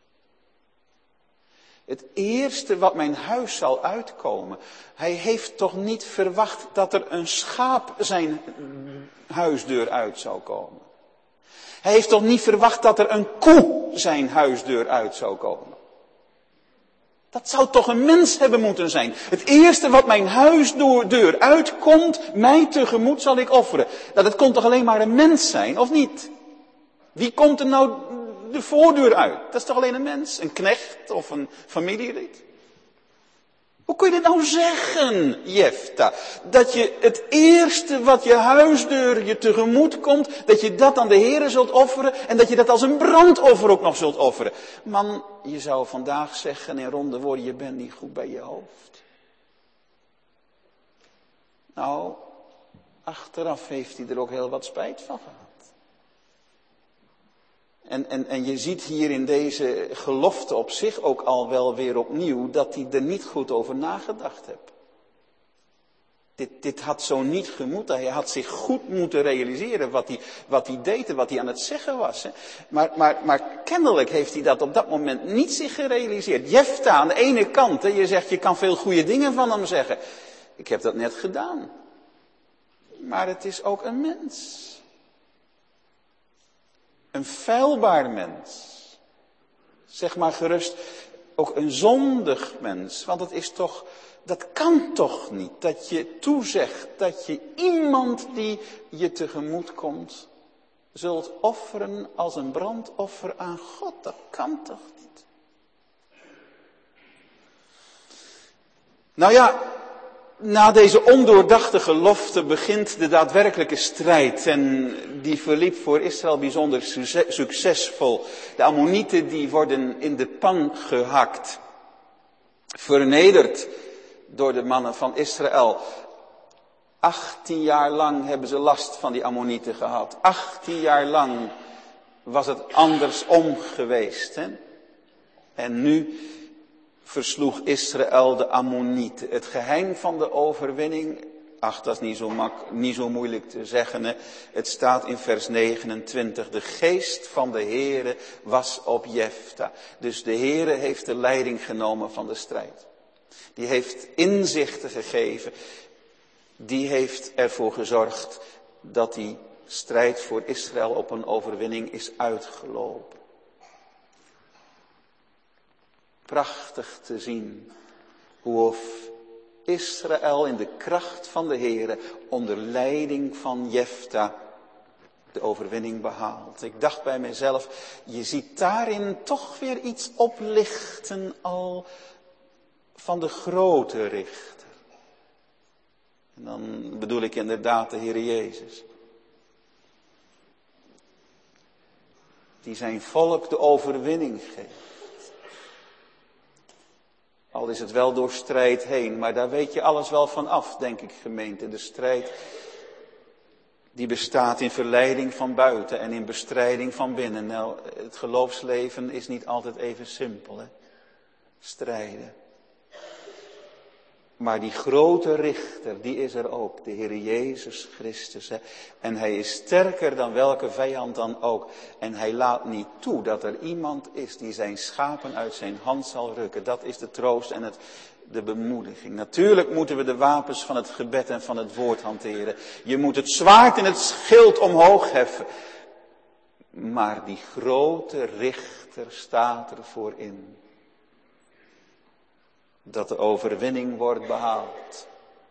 Het eerste wat mijn huis zal uitkomen. Hij heeft toch niet verwacht dat er een schaap zijn huisdeur uit zou komen. Hij heeft toch niet verwacht dat er een koe zijn huisdeur uit zou komen. Dat zou toch een mens hebben moeten zijn. Het eerste wat mijn huisdeur uitkomt, mij tegemoet zal ik offeren. Nou, dat kon toch alleen maar een mens zijn, of niet? Wie komt er nou de voordeur uit? Dat is toch alleen een mens? Een knecht of een familielid? Hoe kun je dit nou zeggen, Jefta? Dat je het eerste wat je huisdeur je tegemoet komt, dat je dat aan de Heere zult offeren en dat je dat als een brandoffer ook nog zult offeren. Man, je zou vandaag zeggen in ronde woorden, je bent niet goed bij je hoofd. Nou, achteraf heeft hij er ook heel wat spijt van gehad. En, en, en je ziet hier in deze gelofte op zich ook al wel weer opnieuw dat hij er niet goed over nagedacht heeft. Dit, dit had zo niet gemoeten. Hij had zich goed moeten realiseren wat hij, wat hij deed en wat hij aan het zeggen was. Hè. Maar, maar, maar kennelijk heeft hij dat op dat moment niet zich gerealiseerd. Jefta aan de ene kant, hè, je zegt je kan veel goede dingen van hem zeggen. Ik heb dat net gedaan. Maar het is ook een mens. Een feilbaar mens. Zeg maar gerust, ook een zondig mens. Want het is toch, dat kan toch niet. Dat je toezegt dat je iemand die je tegemoet komt, zult offeren als een brandoffer aan God. Dat kan toch niet. Nou ja, na deze ondoordachte gelofte begint de daadwerkelijke strijd. En die verliep voor Israël bijzonder succesvol. De Ammonieten die worden in de pan gehakt. Vernederd door de mannen van Israël. achttien jaar lang hebben ze last van die Ammonieten gehad. achttien jaar lang was het andersom geweest. Hè? En nu versloeg Israël de Ammonieten. Het geheim van de overwinning, ach, dat is niet zo, mak, niet zo moeilijk te zeggen. Hè? Het staat in vers negenentwintig. De geest van de Heere was op Jefta. Dus de Heere heeft de leiding genomen van de strijd. Die heeft inzichten gegeven. Die heeft ervoor gezorgd dat die strijd voor Israël op een overwinning is uitgelopen. Prachtig te zien hoe of Israël in de kracht van de Heere onder leiding van Jefta de overwinning behaalt. Ik dacht bij mezelf, je ziet daarin toch weer iets oplichten al van de grote richter. En dan bedoel ik inderdaad de Heer Jezus. Die zijn volk de overwinning geeft. Al is het wel door strijd heen, maar daar weet je alles wel van af, denk ik, gemeente. De strijd die bestaat in verleiding van buiten en in bestrijding van binnen. Nou, het geloofsleven is niet altijd even simpel, hè. Strijden. Maar die grote richter, die is er ook, de Heer Jezus Christus. Hè. En hij is sterker dan welke vijand dan ook. En hij laat niet toe dat er iemand is die zijn schapen uit zijn hand zal rukken. Dat is de troost en het, de bemoediging. Natuurlijk moeten we de wapens van het gebed en van het woord hanteren. Je moet het zwaard en het schild omhoog heffen. Maar die grote richter staat ervoor in. Dat de overwinning wordt behaald.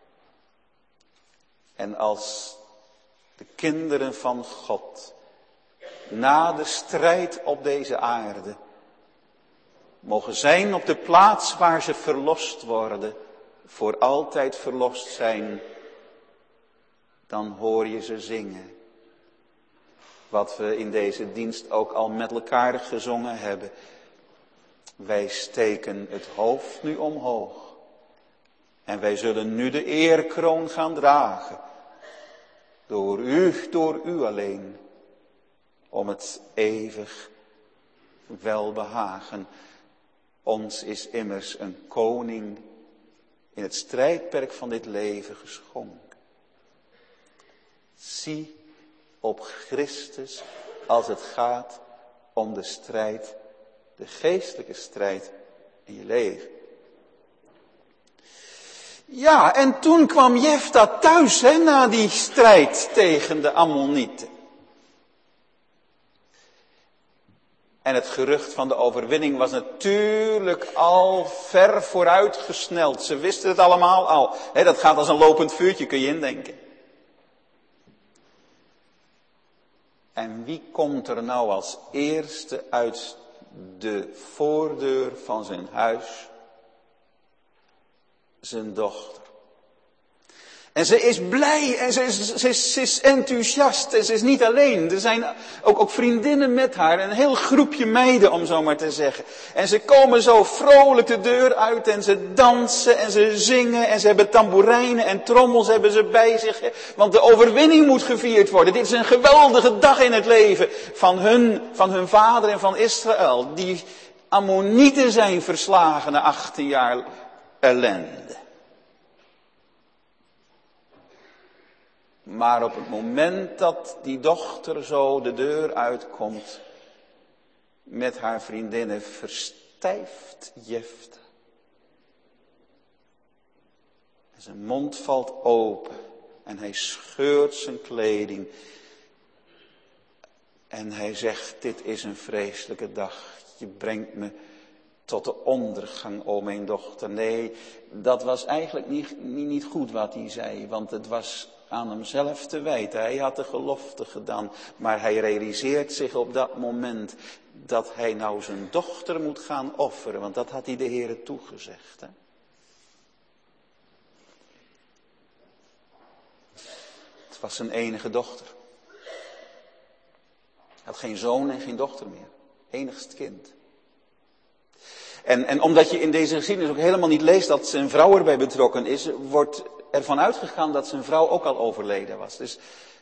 En als de kinderen van God na de strijd op deze aarde mogen zijn op de plaats waar ze verlost worden, voor altijd verlost zijn, dan hoor je ze zingen. Wat we in deze dienst ook al met elkaar gezongen hebben. Wij steken het hoofd nu omhoog. En wij zullen nu de eerkroon gaan dragen. Door u, door u alleen. Om het eeuwig welbehagen. Ons is immers een koning in het strijdperk van dit leven geschonken. Zie op Christus als het gaat om de strijd. De geestelijke strijd in je leven. Ja, en toen kwam Jefta thuis, hè, na die strijd tegen de Ammonieten. En het gerucht van de overwinning was natuurlijk al ver vooruitgesneld. Ze wisten het allemaal al. Hè, dat gaat als een lopend vuurtje, kun je indenken. En wie komt er nou als eerste uit de voordeur van zijn huis? Zijn dochter. En ze is blij en ze is, ze, is, ze is enthousiast en ze is niet alleen. Er zijn ook, ook vriendinnen met haar, een heel groepje meiden om zo maar te zeggen. En ze komen zo vrolijk de deur uit en ze dansen en ze zingen en ze hebben tamboerijnen en trommels hebben ze bij zich. Want de overwinning moet gevierd worden. Dit is een geweldige dag in het leven van hun, van hun vader en van Israël. Die Ammonieten zijn verslagen na achttien jaar ellende. Maar op het moment dat die dochter zo de deur uitkomt met haar vriendinnen, verstijft Jefta. En zijn mond valt open en hij scheurt zijn kleding. En hij zegt, dit is een vreselijke dag. Je brengt me tot de ondergang, o mijn dochter. Nee, dat was eigenlijk niet, niet, niet goed wat hij zei, want het was aan hemzelf te wijten. Hij had de gelofte gedaan, maar hij realiseert zich op dat moment dat hij nou zijn dochter moet gaan offeren, want dat had hij de Heere toegezegd. Hè? Het was zijn enige dochter. Hij had geen zoon en geen dochter meer. Enigst kind. En, en omdat je in deze geschiedenis ook helemaal niet leest dat zijn vrouw erbij betrokken is, wordt ervan uitgegaan dat zijn vrouw ook al overleden was. Dus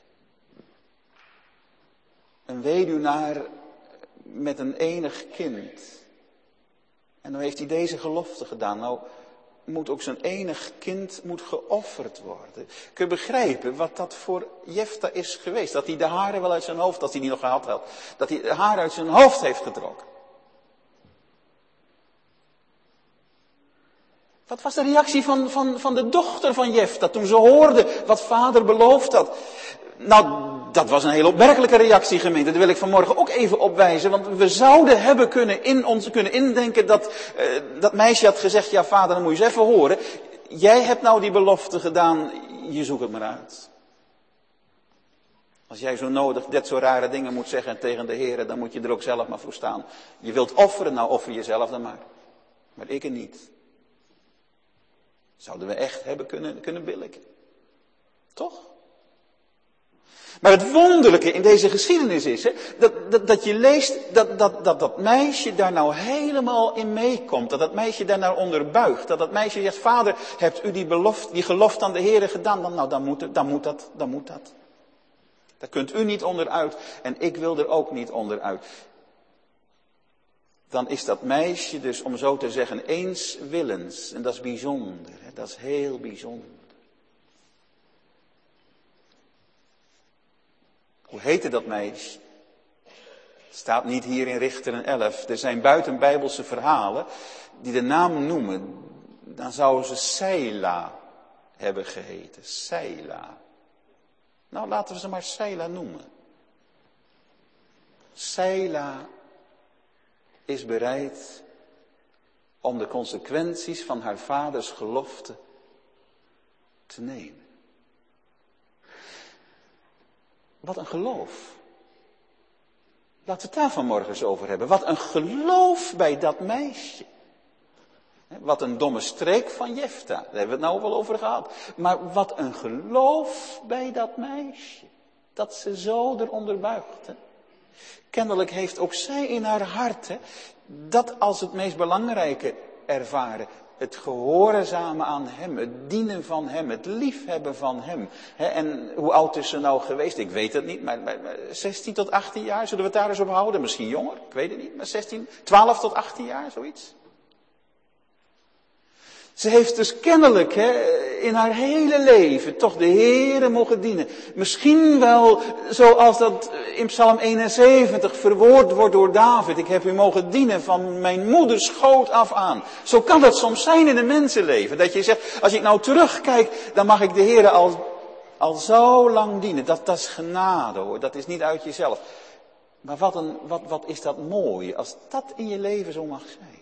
een weduwnaar met een enig kind. En dan heeft hij deze gelofte gedaan. Nou moet ook zijn enig kind moet geofferd worden. Kun je begrijpen wat dat voor Jefta is geweest? Dat hij de haren wel uit zijn hoofd, als hij die nog gehad had, dat hij de haren uit zijn hoofd heeft getrokken. Wat was de reactie van, van, van de dochter van Jefta toen ze hoorde wat vader beloofd had? Nou, dat was een heel opmerkelijke reactie, gemeente. Daar wil ik vanmorgen ook even op wijzen. Want we zouden hebben kunnen, in ons, kunnen indenken dat uh, dat meisje had gezegd, ja vader, dan moet je eens even horen. Jij hebt nou die belofte gedaan, je zoekt het maar uit. Als jij zo nodig dit soort rare dingen moet zeggen tegen de Heer, dan moet je er ook zelf maar voor staan. Je wilt offeren, nou offer jezelf dan maar. Maar ik er niet. Zouden we echt hebben kunnen, kunnen billiken. Toch? Maar het wonderlijke in deze geschiedenis is, hè, dat, dat, dat je leest dat, dat, dat dat meisje daar nou helemaal in meekomt. Dat dat meisje daar nou onderbuigt. Dat dat meisje zegt, vader, hebt u die belofte, die gelofte aan de Heere gedaan? Dan, nou, dan moet, het, dan moet dat, dan moet dat. Daar kunt u niet onderuit en ik wil er ook niet onderuit. Dan is dat meisje dus, om zo te zeggen, eens willens. En dat is bijzonder, hè? Dat is heel bijzonder. Hoe heette dat meisje? Het staat niet hier in Richteren elf. Er zijn buitenbijbelse verhalen die de naam noemen. Dan zouden ze Seila hebben geheten. Seila. Nou, laten we ze maar Seila noemen. Seila is bereid om de consequenties van haar vaders gelofte te nemen. Wat een geloof. Laten we het daar vanmorgen eens over hebben. Wat een geloof bij dat meisje. Wat een domme streek van Jefta. Daar hebben we het nou wel over gehad. Maar wat een geloof bij dat meisje. Dat ze zo eronder buigt. Hè. Kennelijk heeft ook zij in haar hart hè, dat als het meest belangrijke ervaren. Het gehoorzamen aan hem, het dienen van hem, het liefhebben van hem. He, en hoe oud is ze nou geweest? Ik weet het niet, maar, maar, maar zestien tot achttien jaar, zullen we het daar eens op houden? Misschien jonger, ik weet het niet, maar zestien, twaalf tot achttien jaar, zoiets. Ze heeft dus kennelijk hè, in haar hele leven toch de Heere mogen dienen. Misschien wel zoals dat in Psalm eenenzeventig verwoord wordt door David. Ik heb u mogen dienen van mijn moeders schoot af aan. Zo kan het soms zijn in een mensenleven. Dat je zegt, als ik nou terugkijk, dan mag ik de Heere al, al zo lang dienen. Dat, dat is genade hoor, dat is niet uit jezelf. Maar wat, een, wat, wat is dat mooi als dat in je leven zo mag zijn.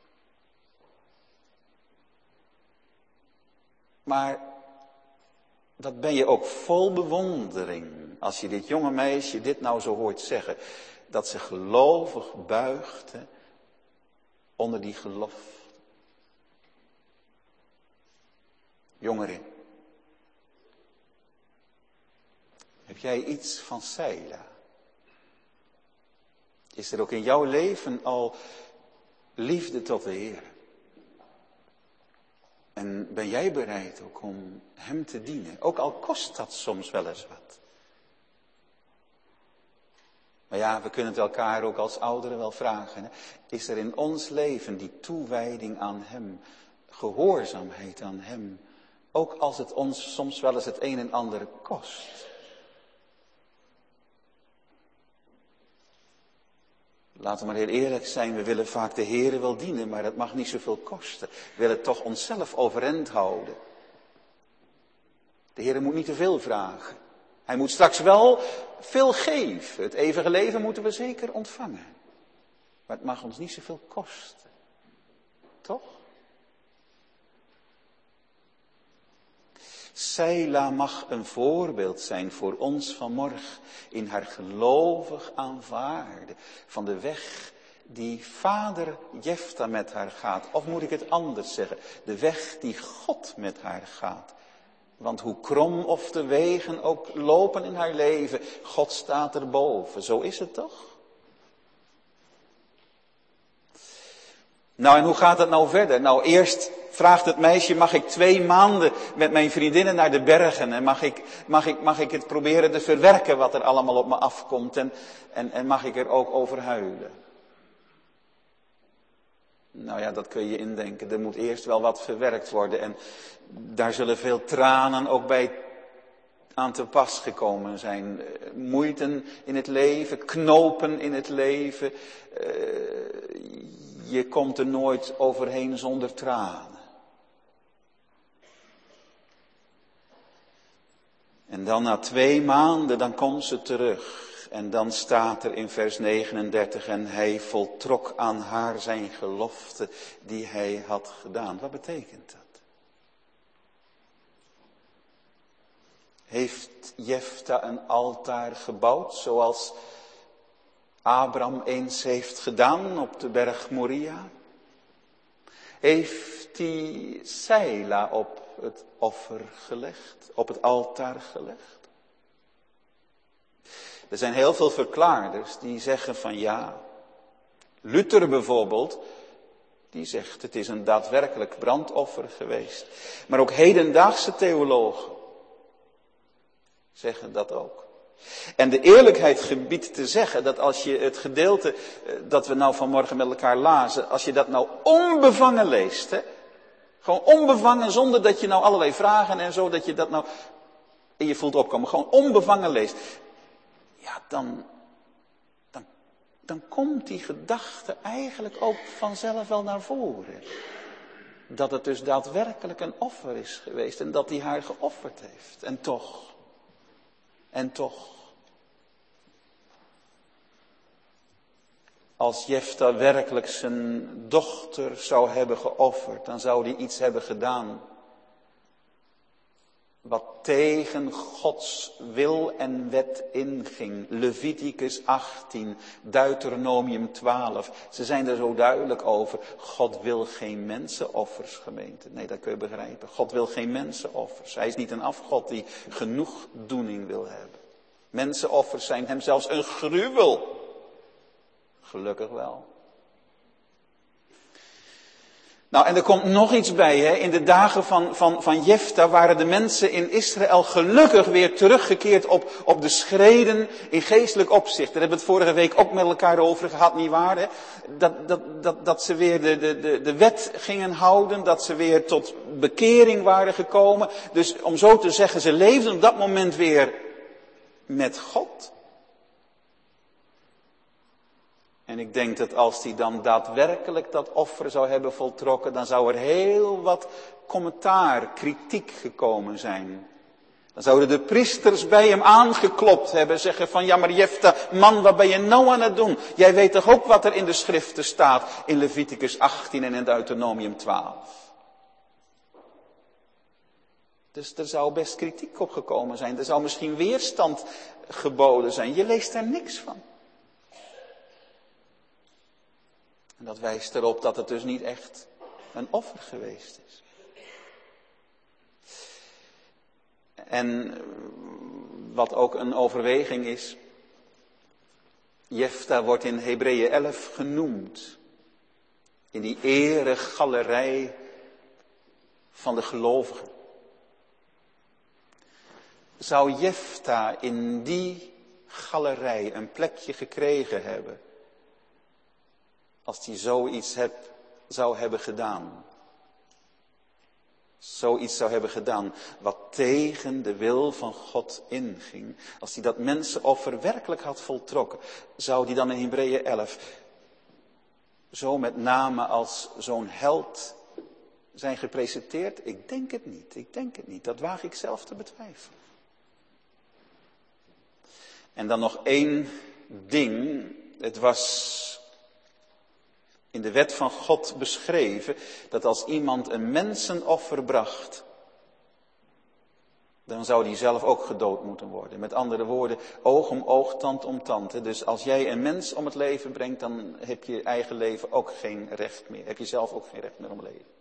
Maar dat ben je ook vol bewondering als je dit jonge meisje dit nou zo hoort zeggen. Dat ze gelovig buigt hè, onder die gelofte. Jongeren, Heb jij iets van Seila? Is er ook in jouw leven al liefde tot de Heer? En ben jij bereid ook om hem te dienen? Ook al kost dat soms wel eens wat. Maar ja, we kunnen het elkaar ook als ouderen wel vragen. Hè? Is er in ons leven die toewijding aan hem, gehoorzaamheid aan hem, ook als het ons soms wel eens het een en ander kost? Laten we maar heel eerlijk zijn, we willen vaak de Heere wel dienen, maar dat mag niet zoveel kosten. We willen toch onszelf overeind houden. De Heere moet niet te veel vragen. Hij moet straks wel veel geven. Het eeuwige leven moeten we zeker ontvangen. Maar het mag ons niet zoveel kosten. Toch? Seila mag een voorbeeld zijn voor ons vanmorgen in haar gelovig aanvaarden van de weg die vader Jefta met haar gaat. Of moet ik het anders zeggen, de weg die God met haar gaat. Want hoe krom of de wegen ook lopen in haar leven, God staat erboven. Zo is het toch? Nou, en hoe gaat het nou verder? Nou, eerst vraagt het meisje, mag ik twee maanden met mijn vriendinnen naar de bergen? En mag ik, mag ik, mag ik het proberen te verwerken wat er allemaal op me afkomt? En, en, en mag ik er ook over huilen? Nou ja, dat kun je indenken. Er moet eerst wel wat verwerkt worden. En daar zullen veel tranen ook bij aan te pas gekomen zijn. Moeiten in het leven, knopen in het leven. Je komt er nooit overheen zonder tranen. En dan na twee maanden, dan komt ze terug. En dan staat er in vers negenendertig, en hij voltrok aan haar zijn gelofte die hij had gedaan. Wat betekent dat? Heeft Jefta een altaar gebouwd, zoals Abraham eens heeft gedaan op de berg Moria? Heeft hij Seila op het offer gelegd, op het altaar gelegd? Er zijn heel veel verklaarders die zeggen van ja. Luther bijvoorbeeld, die zegt het is een daadwerkelijk brandoffer geweest. Maar ook hedendaagse theologen zeggen dat ook. En de eerlijkheid gebiedt te zeggen dat als je het gedeelte dat we nou vanmorgen met elkaar lazen, als je dat nou onbevangen leest, hè, gewoon onbevangen zonder dat je nou allerlei vragen en zo, dat je dat nou in je voelt opkomen, gewoon onbevangen leest. Ja, dan, dan, dan komt die gedachte eigenlijk ook vanzelf wel naar voren. Dat het dus daadwerkelijk een offer is geweest en dat hij haar geofferd heeft. En toch, en toch. Als Jefta werkelijk zijn dochter zou hebben geofferd, dan zou hij iets hebben gedaan wat tegen Gods wil en wet inging. Leviticus achttien, Deuteronomium twaalf. Ze zijn er zo duidelijk over. God wil geen mensenoffers, gemeente. Nee, dat kun je begrijpen. God wil geen mensenoffers. Hij is niet een afgod die genoegdoening wil hebben. Mensenoffers zijn hem zelfs een gruwel. Gelukkig wel. Nou, en er komt nog iets bij, hè. In de dagen van, van, van Jefta waren de mensen in Israël gelukkig weer teruggekeerd op, op de schreden in geestelijk opzicht. Daar hebben we het vorige week ook met elkaar over gehad, nietwaar, hè. Dat, dat, dat, dat ze weer de, de, de, de wet gingen houden, dat ze weer tot bekering waren gekomen. Dus om zo te zeggen, ze leefden op dat moment weer met God. En ik denk dat als hij dan daadwerkelijk dat offer zou hebben voltrokken, dan zou er heel wat commentaar, kritiek gekomen zijn. Dan zouden de priesters bij hem aangeklopt hebben, zeggen van ja maar Jefta, man wat ben je nou aan het doen? Jij weet toch ook wat er in de schriften staat in Leviticus achttien en in Deuteronomium twaalf. Dus er zou best kritiek op gekomen zijn, er zou misschien weerstand geboden zijn. Je leest daar niks van. En dat wijst erop dat het dus niet echt een offer geweest is. En wat ook een overweging is. Jefta wordt in Hebreeën elf genoemd. In die eregalerij van de gelovigen. Zou Jefta in die galerij een plekje gekregen hebben, als hij zoiets heb, zou hebben gedaan? Zoiets zou hebben gedaan wat tegen de wil van God inging. Als hij dat mensenoffer werkelijk had voltrokken, zou hij dan in Hebreeën elf zo met name als zo'n held zijn gepresenteerd? Ik denk het niet, ik denk het niet. Dat waag ik zelf te betwijfelen. En dan nog één ding. Het was in de wet van God beschreven dat als iemand een mensenoffer bracht, dan zou die zelf ook gedood moeten worden. Met andere woorden, oog om oog, tand om tand. Dus als jij een mens om het leven brengt, dan heb je eigen leven ook geen recht meer. Heb je zelf ook geen recht meer om leven.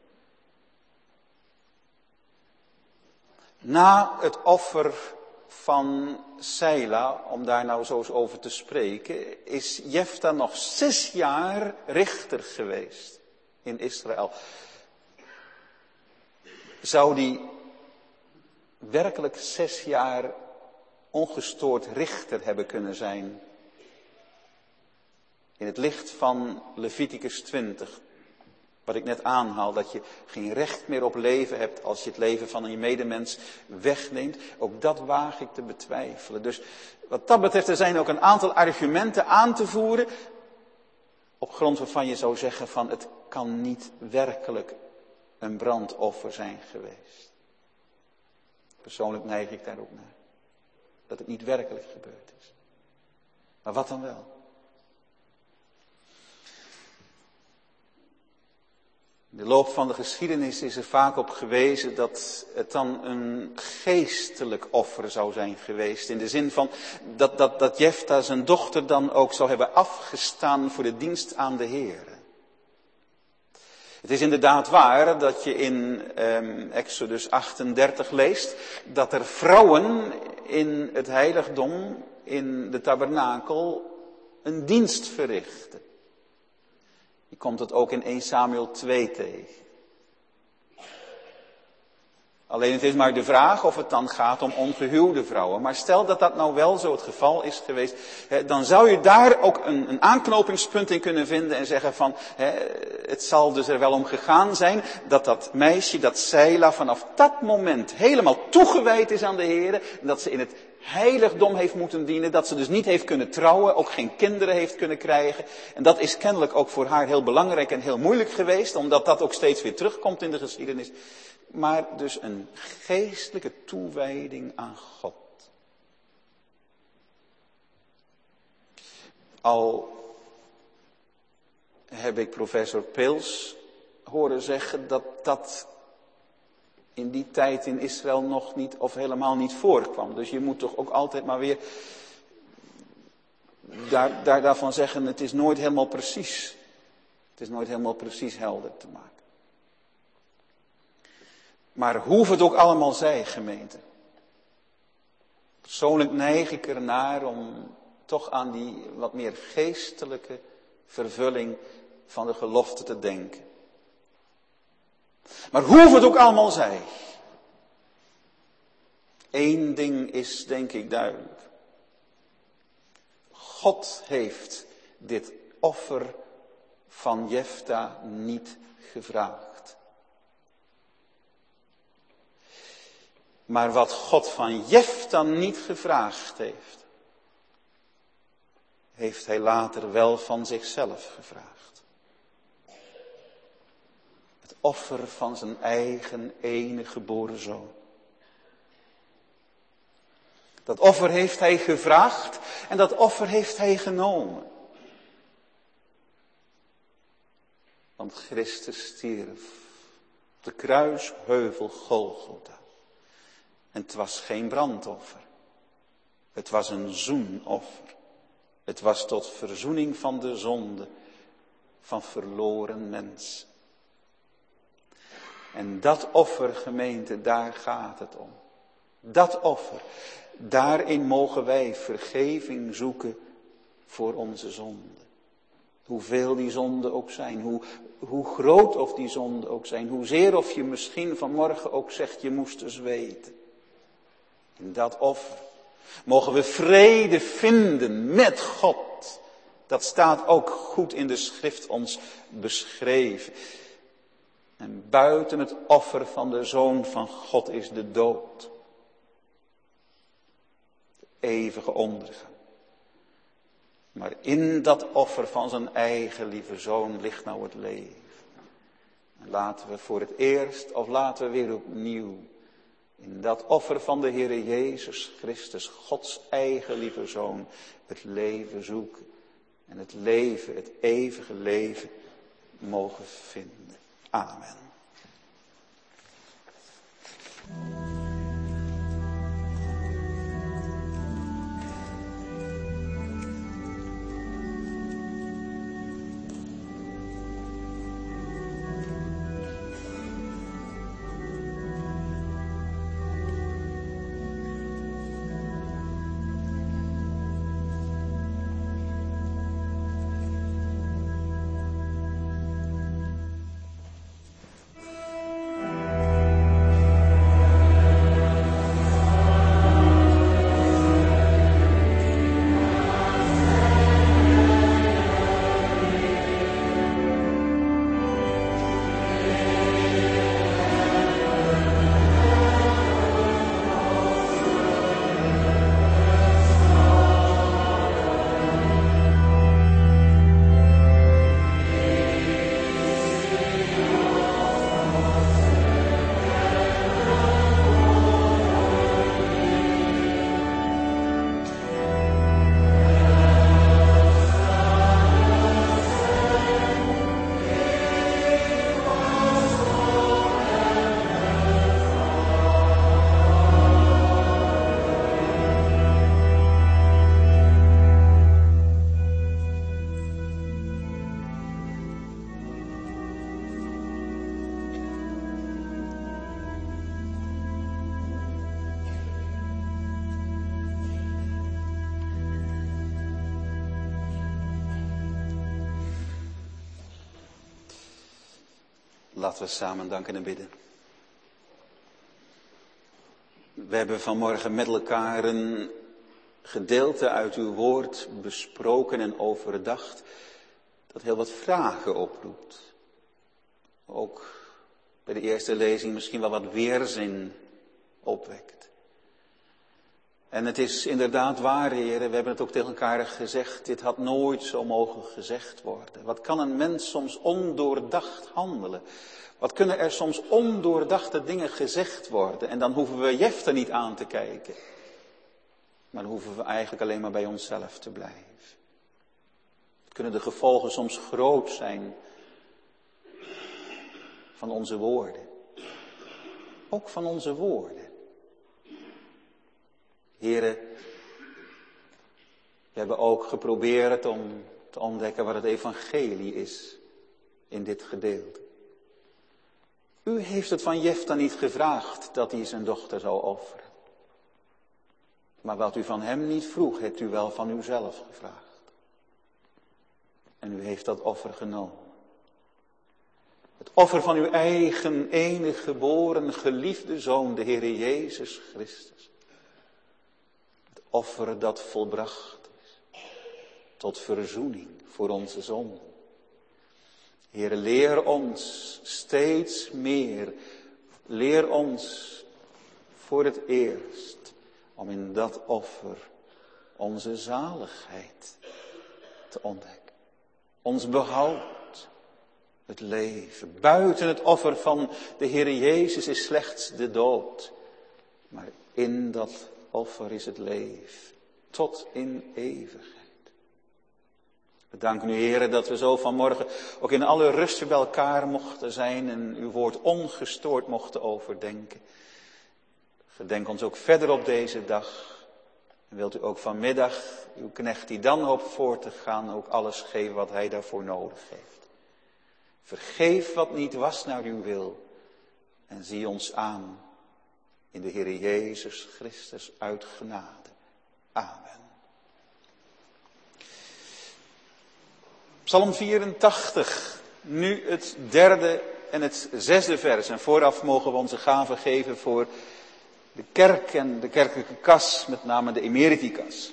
Na het offer van Seila, om daar nou zo eens over te spreken, is Jefta nog zes jaar richter geweest in Israël. Zou die werkelijk zes jaar ongestoord richter hebben kunnen zijn? In het licht van Leviticus twintig, wat ik net aanhaal, dat je geen recht meer op leven hebt als je het leven van je medemens wegneemt. Ook dat waag ik te betwijfelen. Dus wat dat betreft, er zijn ook een aantal argumenten aan te voeren, op grond waarvan je zou zeggen van het kan niet werkelijk een brandoffer zijn geweest. Persoonlijk neig ik daar ook naar. Dat het niet werkelijk gebeurd is. Maar wat dan wel? In de loop van de geschiedenis is er vaak op gewezen dat het dan een geestelijk offer zou zijn geweest. In de zin van dat, dat, dat Jefta zijn dochter dan ook zou hebben afgestaan voor de dienst aan de Heer. Het is inderdaad waar dat je in um, Exodus achtendertig leest dat er vrouwen in het heiligdom, in de tabernakel, een dienst verrichten. Je komt het ook in eerste Samuel twee tegen. Alleen het is maar de vraag of het dan gaat om ongehuwde vrouwen. Maar stel dat dat nou wel zo het geval is geweest, dan zou je daar ook een, een aanknopingspunt in kunnen vinden en zeggen van, het zal dus er wel om gegaan zijn dat dat meisje, dat Seila, vanaf dat moment helemaal toegewijd is aan de Heer. En dat ze in het heiligdom heeft moeten dienen, dat ze dus niet heeft kunnen trouwen, ook geen kinderen heeft kunnen krijgen. En dat is kennelijk ook voor haar heel belangrijk en heel moeilijk geweest, omdat dat ook steeds weer terugkomt in de geschiedenis. Maar dus een geestelijke toewijding aan God. Al heb ik professor Pils horen zeggen dat dat in die tijd in Israël nog niet of helemaal niet voorkwam. Dus je moet toch ook altijd maar weer daar, daar, daarvan zeggen, het is nooit helemaal precies. Het is nooit helemaal precies helder te maken. Maar hoe het ook allemaal zij, gemeente. Persoonlijk neig ik ernaar om toch aan die wat meer geestelijke vervulling van de gelofte te denken. Maar hoe het ook allemaal zij. Eén ding is denk ik duidelijk. God heeft dit offer van Jefta niet gevraagd. Maar wat God van Jefta niet gevraagd heeft, heeft hij later wel van zichzelf gevraagd. Het offer van zijn eigen enige geboren zoon. Dat offer heeft hij gevraagd en dat offer heeft hij genomen. Want Christus stierf op de kruisheuvel Golgotha. En het was geen brandoffer. Het was een zoenoffer. Het was tot verzoening van de zonde van verloren mensen. En dat offer, gemeente, daar gaat het om. Dat offer, daarin mogen wij vergeving zoeken voor onze zonden. Hoeveel die zonden ook zijn, hoe, hoe groot of die zonden ook zijn, hoezeer of je misschien vanmorgen ook zegt, je moest dus weten. In dat offer mogen we vrede vinden met God. Dat staat ook goed in de schrift ons beschreven. En buiten het offer van de Zoon van God is de dood. De eeuwige ondergang. Maar in dat offer van zijn eigen lieve Zoon ligt nou het leven. En laten we voor het eerst, of laten we weer opnieuw, in dat offer van de Heere Jezus Christus, Gods eigen lieve Zoon, het leven zoeken. En het leven, het eeuwige leven, mogen vinden. Amen. Laten we samen danken en bidden. We hebben vanmorgen met elkaar een gedeelte uit uw woord besproken en overdacht, dat heel wat vragen oproept. Ook bij de eerste lezing misschien wel wat weerzin opwekt. En het is inderdaad waar, heren, we hebben het ook tegen elkaar gezegd, dit had nooit zo mogen gezegd worden. Wat kan een mens soms ondoordacht handelen? Wat kunnen er soms ondoordachte dingen gezegd worden? En dan hoeven we Jefta niet aan te kijken. Maar dan hoeven we eigenlijk alleen maar bij onszelf te blijven. Het kunnen de gevolgen soms groot zijn van onze woorden. Ook van onze woorden. Heren, we hebben ook geprobeerd om te ontdekken wat het evangelie is in dit gedeelte. U heeft het van Jefta niet gevraagd dat hij zijn dochter zou offeren. Maar wat u van hem niet vroeg, hebt u wel van uzelf gevraagd. En u heeft dat offer genomen. Het offer van uw eigen enige geboren geliefde Zoon, de Heere Jezus Christus. Het offer dat volbracht is. Tot verzoening voor onze zonden. Heere, leer ons steeds meer, leer ons voor het eerst om in dat offer onze zaligheid te ontdekken. Ons behoud, het leven. Buiten het offer van de Heere Jezus is slechts de dood. Maar in dat offer is het leven, tot in eeuwigheid. We danken u, Heere, dat we zo vanmorgen ook in alle rust bij elkaar mochten zijn en uw woord ongestoord mochten overdenken. Gedenk ons ook verder op deze dag. En wilt u ook vanmiddag uw knecht die dan hoopt voor te gaan ook alles geven wat hij daarvoor nodig heeft. Vergeef wat niet was naar uw wil en zie ons aan in de Heer Jezus Christus uit genade. Amen. Psalm vierentachtig, nu het derde en het zesde vers. En vooraf mogen we onze gave geven voor de kerk en de kerkelijke kas, met name de emeritikas.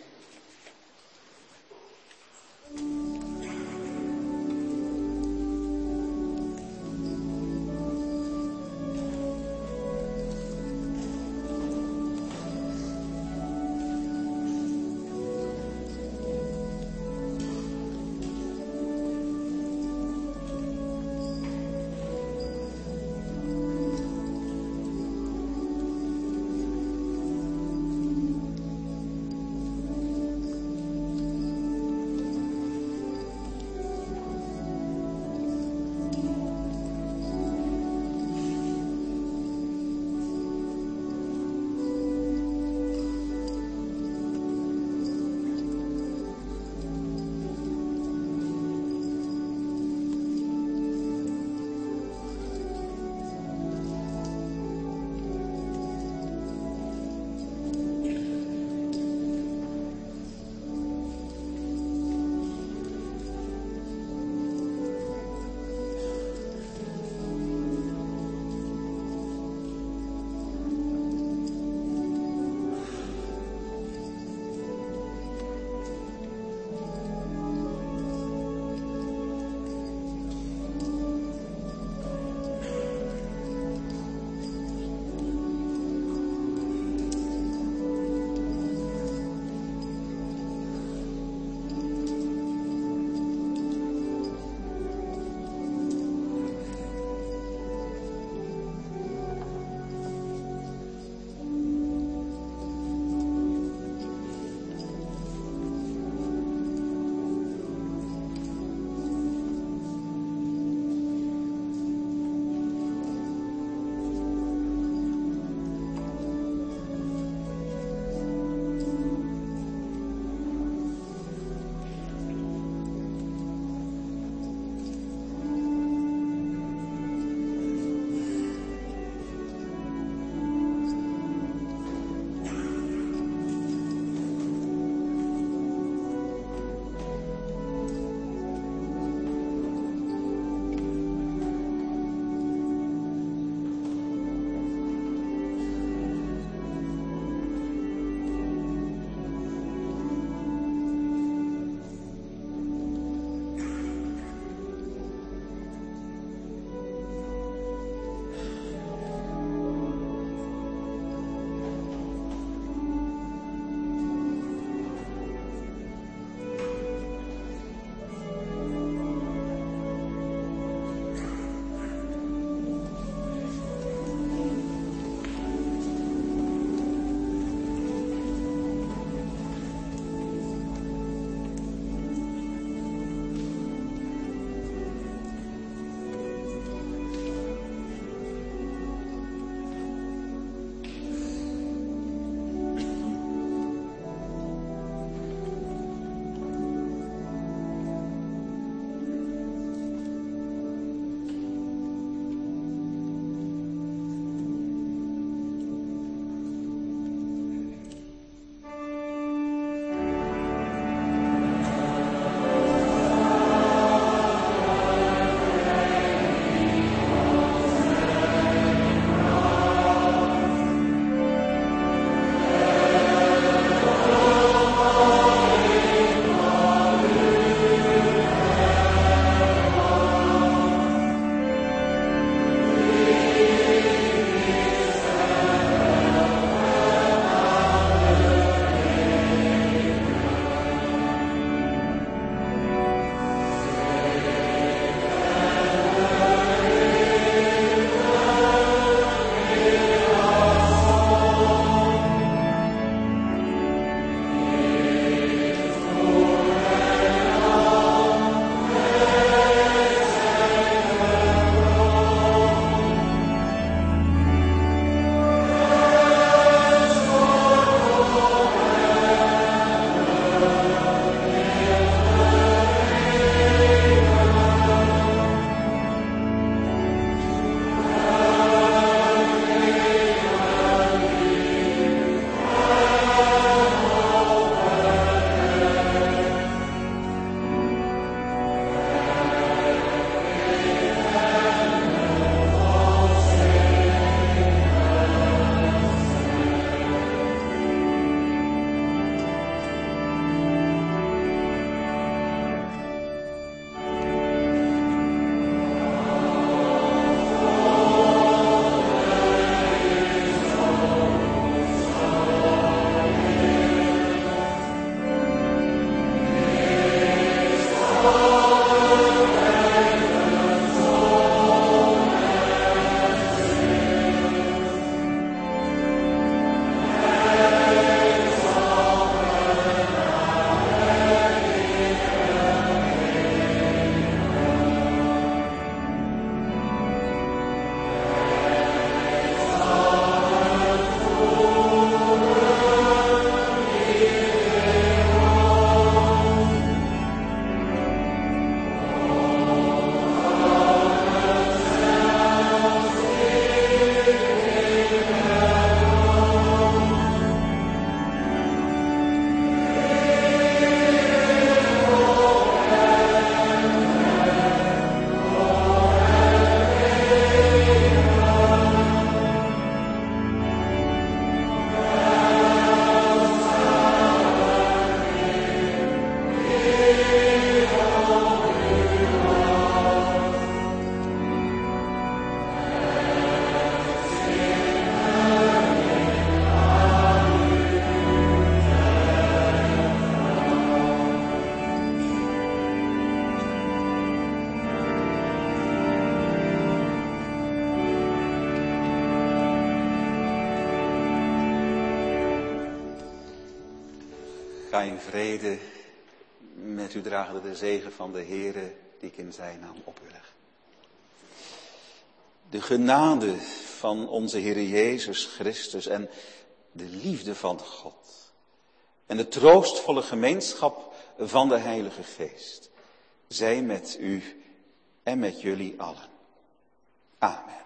ga in vrede. Met u dragen de zegen van de Heere, die ik in zijn naam op u leg. De genade van onze Heere Jezus Christus en de liefde van God. En de troostvolle gemeenschap van de Heilige Geest. Zij met u en met jullie allen. Amen.